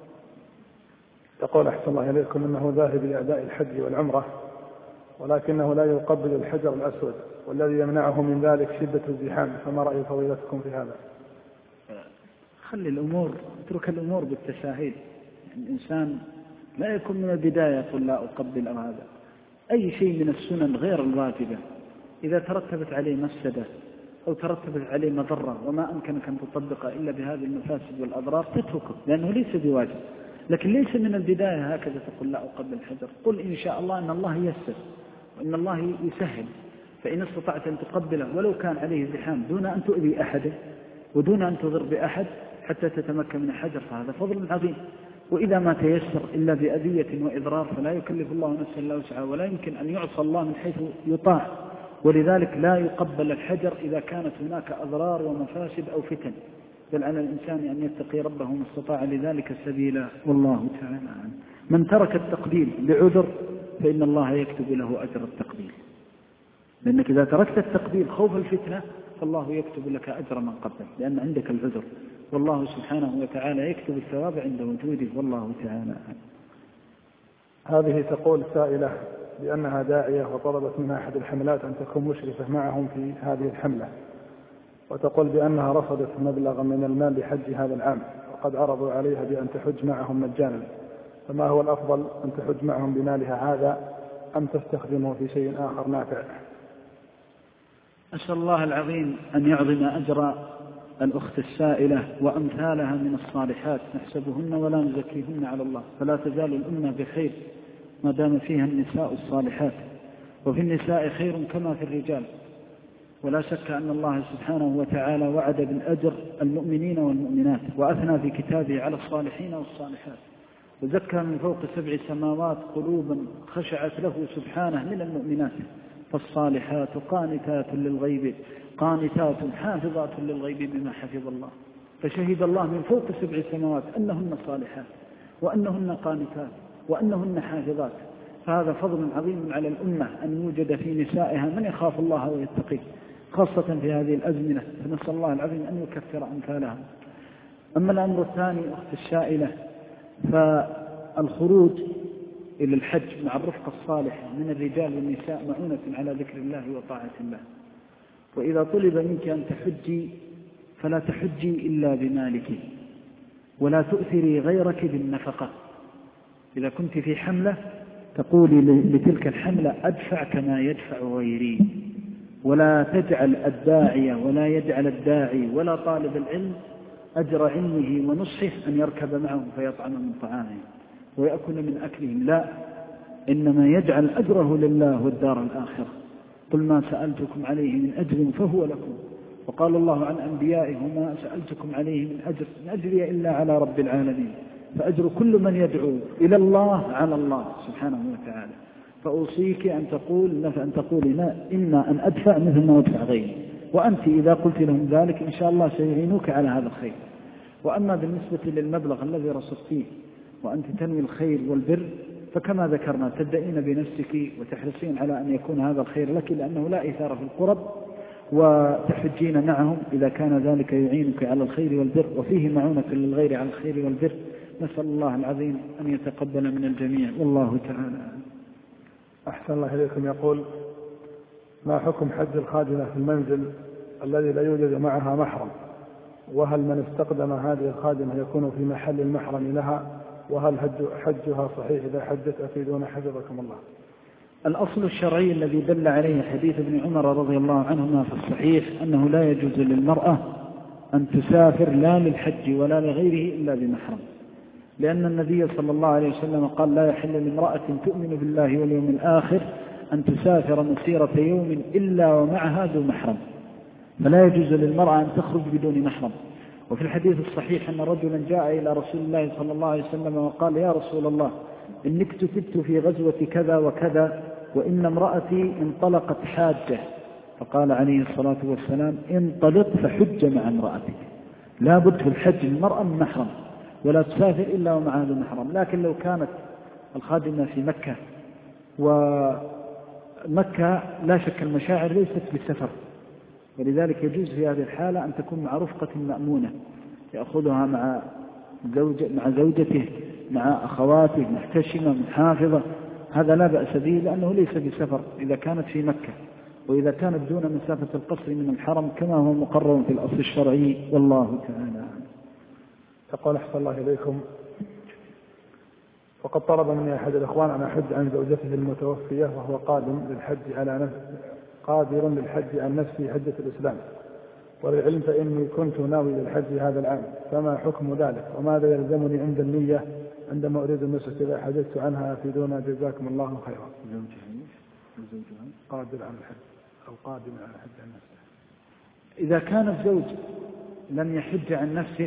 يقول أحسن الله إليكم: إنه ذاهب لأداء الحج والعمرة، ولكنه لا يقبل الحجر الأسود، والذي يمنعه من ذلك شدة الزحام، فما رأي فضيلتكم في هذا؟ خلي الأمور، اترك الأمور بالتساهيل. الإنسان لا يكون من البداية يقول لا أقبل أو هذا. أي شيء من السنن غير الواجبة إذا ترتبت عليه مفسدة أو ترتبت عليه مضرة وما أمكنك أن تطبقها إلا بهذه المفاسد والأضرار تتركه، لأنه ليس بواجب. لكن ليس من البداية هكذا تقول لا أقبل الحجر. قل إن شاء الله أن الله ييسر وإن الله يسهل، فإن استطعت أن تقبله ولو كان عليه زحام دون أن تؤذي أحد ودون أن تضر بأحد حتى تتمكن من الحجر، فهذا فضل عظيم. وإذا ما تيسر إلا بأذية وإضرار فلا يكلف الله نفسا إلا وسعها، ولا يمكن أن يعصى الله من حيث يطاع. ولذلك لا يقبل الحجر إذا كانت هناك أضرار ومفاسد أو فتن، بل على الإنسان أن يتقي ربه ما استطاع لذلك سبيلا. والله تعالى عنه. من ترك التقبيل بعذر فإن الله يكتب له أجر التقبيل، لأنك إذا تركت التقبيل خوف الفتنة فالله يكتب لك أجر من قبل، لأن عندك العذر، والله سبحانه وتعالى يكتب الثواب عند وجوده. والله تعالى عنه. هذه تقول سائلة بأنها داعية وطلبت من أحد الحملات أن تكون مشرفة معهم في هذه الحملة، وتقول بأنها رفضت مبلغا من المال لحج هذا العام، وقد عرضوا عليها بأن تحج معهم مجانا، فما هو الأفضل، أن تحج معهم بمالها هذا أم تستخدمه في شيء آخر نافع؟ أسأل الله العظيم أن يعظم أجر الأخت السائلة وأمثالها من الصالحات نحسبهن ولا نزكيهن على الله، فلا تزال الأمة بخير ما دام فيها النساء الصالحات، وفي النساء خير كما في الرجال، ولا شك أن الله سبحانه وتعالى وعد بالأجر المؤمنين والمؤمنات، وأثنى في كتابه على الصالحين والصالحات، وزكى من فوق سبع سماوات قلوبا خشعت له سبحانه من المؤمنات، فالصالحات قانتات للغيب قانتات حافظات للغيب بما حفظ الله، فشهد الله من فوق سبع سماوات أنهن صالحات وأنهن قانتات وأنهن حافظات، فهذا فضل عظيم على الأمة أن يوجد في نسائها من يخاف الله ويتقيه، خاصة في هذه الأزمنة، فنسأل الله العظيم أن يكفر أمثالها. أما الأمر الثاني أخت السائلة، فالخروج إلى الحج مع الرفقة الصالحة من الرجال والنساء معونة على ذكر الله وطاعة الله، وإذا طلب منك أن تحجي فلا تحجي إلا بمالك، ولا تؤثري غيرك بالنفقة. إذا كنت في حملة تقولي لتلك الحملة أدفع كما يدفع غيري، ولا تجعل الداعية ولا يجعل الداعي ولا طالب العلم أجر علمه ونصحه أن يركب معهم فيطعم من طعامهم ويأكل من أكلهم، لا، إنما يجعل أجره لله والدار الآخرة. قل ما سألتكم عليه من أجر فهو لكم، وقال الله عن أنبيائه ما سألتكم عليه من أجر إن أجري إلا على رب العالمين، فأجر كل من يدعو إلى الله على الله سبحانه وتعالى. فأوصيك أن تقول أن تقولي إما أن أدفع مثل ما أدفع غيري، وأنت إذا قلت لهم ذلك إن شاء الله سيعينوك على هذا الخير. وأما بالنسبة للمبلغ الذي رصدتيه وأنت تنوي الخير والبر، فكما ذكرنا تبدأين بنفسك وتحرصين على أن يكون هذا الخير لك، لأنه لا إثار في القرب، وتحجين معهم إذا كان ذلك يعينك على الخير والبر، وفيه معونة للغير على الخير والبر. نسأل الله العظيم أن يتقبل من الجميع، والله تعالى. أحسن الله إليكم. يقول: ما حكم حج الخادمة في المنزل الذي لا يوجد معها محرم؟ وهل من استقدم هذه الخادمة يكون في محل المحرم لها؟ وهل حجها صحيح إذا حجت؟ أفيدونا حفظكم الله. الأصل الشرعي الذي دل عليه حديث ابن عمر رضي الله عنهما في الصحيح أنه لا يجوز للمرأة أن تسافر لا للحج ولا لغيره إلا بمحرم، لأن النبي صلى الله عليه وسلم قال: لا يحل لامرأة تؤمن بالله واليوم الآخر أن تسافر مسيرة يوم إلا ومعها ذو محرم، فلا يجوز للمرأة أن تخرج بدون محرم. وفي الحديث الصحيح أن رجلا جاء إلى رسول الله صلى الله عليه وسلم وقال: يا رسول الله، إني اكتتبت في غزوة كذا وكذا، وإن امرأتي انطلقت حاجة. فقال عليه الصلاة والسلام: انطلق فحج مع امرأتك. لا بد في الحج المرأة من محرم، ولا تسافر إلا ومعها ذو محرم. لكن لو كانت الخادمة في مكة، ومكة لا شك المشاعر ليست بسفر، ولذلك يجوز في هذه الحالة أن تكون مع رفقة مأمونة يأخذها مع زوجة مع زوجته مع أخواته محتشمة محافظة، هذا لا بأس به لأنه ليس بسفر إذا كانت في مكة، وإذا كانت دون مسافة القصر من الحرم كما هو مقرر في الأصل الشرعي، والله تعالى. تقول: أحسن الله إليكم، وقد طلب مني أحد الإخوان أن أحج عن زوجته المتوفية وهو قادم للحج على نفسه قادر للحج عن نفسه حجة الإسلام، وللعلم فإني كنت ناوي للحج هذا العام، فما حكم ذلك؟ وماذا يلزمني عند النية عندما أريد النسك إذا حججت عنها؟ أفيدونا جزاكم الله خيرا. زوجها قادر على الحج أو قادم على الحج عن نفسه. إذا كان الزوج لم يحج عن نفسه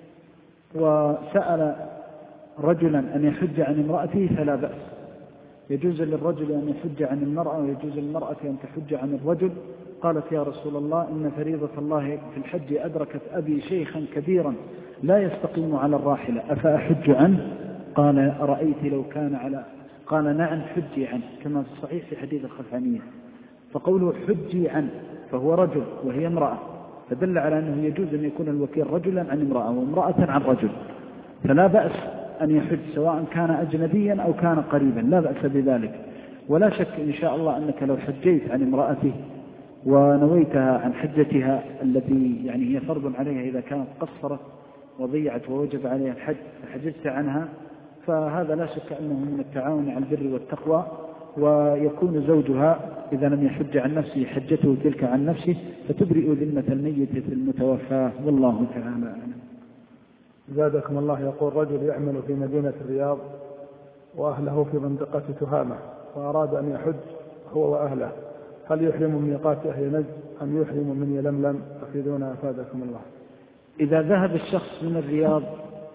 وسأل رجلا أن يحج عن امرأته فلا بأس، يجوز للرجل أن يحج عن المرأة ويجوز للمرأة أن تحج عن الرجل. قالت: يا رسول الله، إن فريضة الله في الحج أدركت أبي شيخا كبيرا لا يستقيم على الراحلة، أفأحج عنه؟ قال: رأيت لو كان على قال: نعم حجي عنه، كما في الصحيح في حديث الخلفانية. فقوله حجي عنه فهو رجل وهي امرأة، فدل على أنه يجوز أن يكون الوكيل رجلا عن امرأة وامرأة عن رجل، فلا بأس أن يحج سواء كان أجنبيا أو كان قريبا، لا بأس بذلك. ولا شك إن شاء الله أنك لو حجيت عن امرأته ونويتها عن حجتها التي يعني هي فرض عليها إذا كانت قصرت وضيعت ووجب عليها الحج فحجزت عنها، فهذا لا شك أنه من التعاون على البر والتقوى، ويكون زوجها إذا لم يحج عن نفسه حجته تلك عن نفسه فتبرئ ذمة الميت المتوفى، والله تعالى أعلم. زادكم الله. يقول رجل يعمل في مدينة الرياض وأهله في منطقة تهامة وأراد أن يحج هو وأهله، هل يحرم من ميقات أهل نجد أم يحرم من يلملم؟ أفيدونا أفادكم الله. إذا ذهب الشخص من الرياض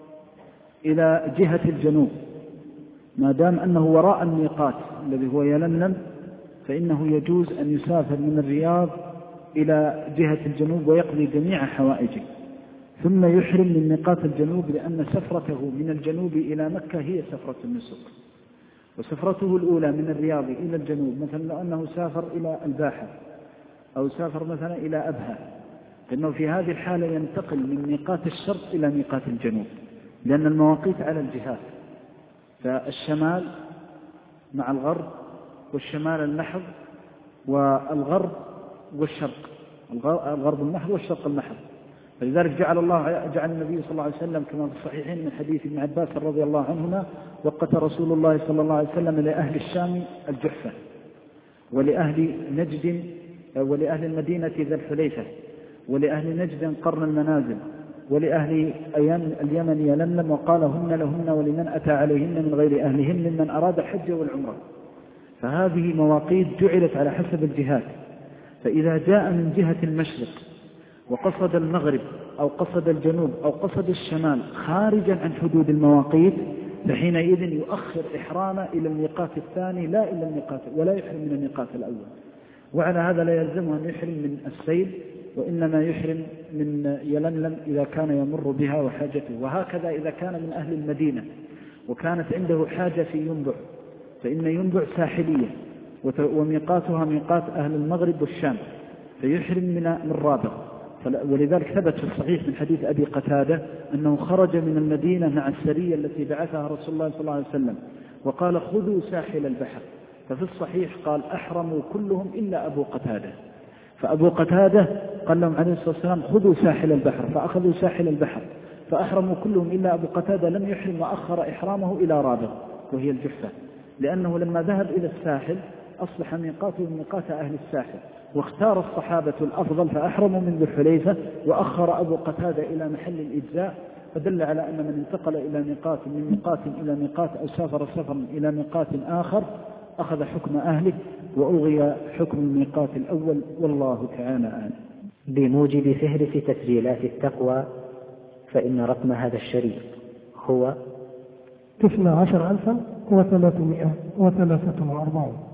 إلى جهة الجنوب ما دام أنه وراء الميقات الذي هو يلملم فإنه يجوز أن يسافر من الرياض إلى جهة الجنوب ويقضي جميع حوائجه، ثم يحرم من ميقات الجنوب، لأن سفرته من الجنوب إلى مكة هي سفرة النسك، وسفرته الأولى من الرياض إلى الجنوب مثلا لو أنه سافر إلى الباحة أو سافر مثلا إلى أبها، فإنه في هذه الحالة ينتقل من ميقات الشرق إلى ميقات الجنوب، لأن المواقيت على الجهات، فالشمال مع الغرب والشمال المحض والغرب والشرق، الغرب المحض والشرق المحض. فلذلك جعل الله جعل النبي صلى الله عليه وسلم كما في الصحيحين من حديث ابن عباس رضي الله عنهما: وقت رسول الله صلى الله عليه وسلم لأهل الشام الجحفة، ولأهل نجد ولأهل المدينة ذا الحليفة، ولأهل نجد قرن المنازل، ولأهل اليمن يلملم، وقال هن لهن ولمن أتى عليهن من غير أهلهن ممن أراد الحج والعمرة. فهذه مواقيت جعلت على حسب الجهات، فإذا جاء من جهة المشرق وقصد المغرب أو قصد الجنوب أو قصد الشمال خارجا عن حدود المواقيت فحينئذ يؤخر إحرامه إلى الميقات الثاني لا إلى الميقات، ولا يحرم من الميقات الأول. وعلى هذا لا يلزمه أن يحرم من السيل، وإنما يحرم من يلملم إذا كان يمر بها وحاجته. وهكذا إذا كان من أهل المدينة وكانت عنده حاجة في ينبع، فإن ينبع ساحلية وميقاتها ميقات أهل المغرب والشام، فيحرم من من رابغ. ولذلك ثبت في الصحيح من حديث أبي قتادة أنه خرج من المدينة مع السرية التي بعثها رسول الله صلى الله عليه وسلم وقال خذوا ساحل البحر، ففي الصحيح قال أحرموا كلهم إلا أبو قتادة، فأبو قتادة قال لهم عليه الصلاة والسلام خذوا ساحل البحر، فأخذوا ساحل البحر فأحرموا كلهم إلا أبو قتادة لم يحرم وأخر إحرامه إلى رابغ وهي الجحفة، لأنه لما ذهب إلى الساحل أصبح ميقاته ميقات أهل الساحل، واختار الصحابة الأفضل فأحرموا من ذي الحليفة وأخر أبو قتادة إلى محل الإجزاء، فدل على أن من انتقل إلى ميقات من ميقات إلى ميقات أو سافر سفرا إلى ميقات آخر أخذ حكم أهله وألغي حكم الميقات الأول، والله تعالى أعلم. بموجب فهرس تسجيلات التقوى فإن رقم هذا الشريط هو اثنا عشر ألفا وثلاثمائة وثلاثة وأربعون.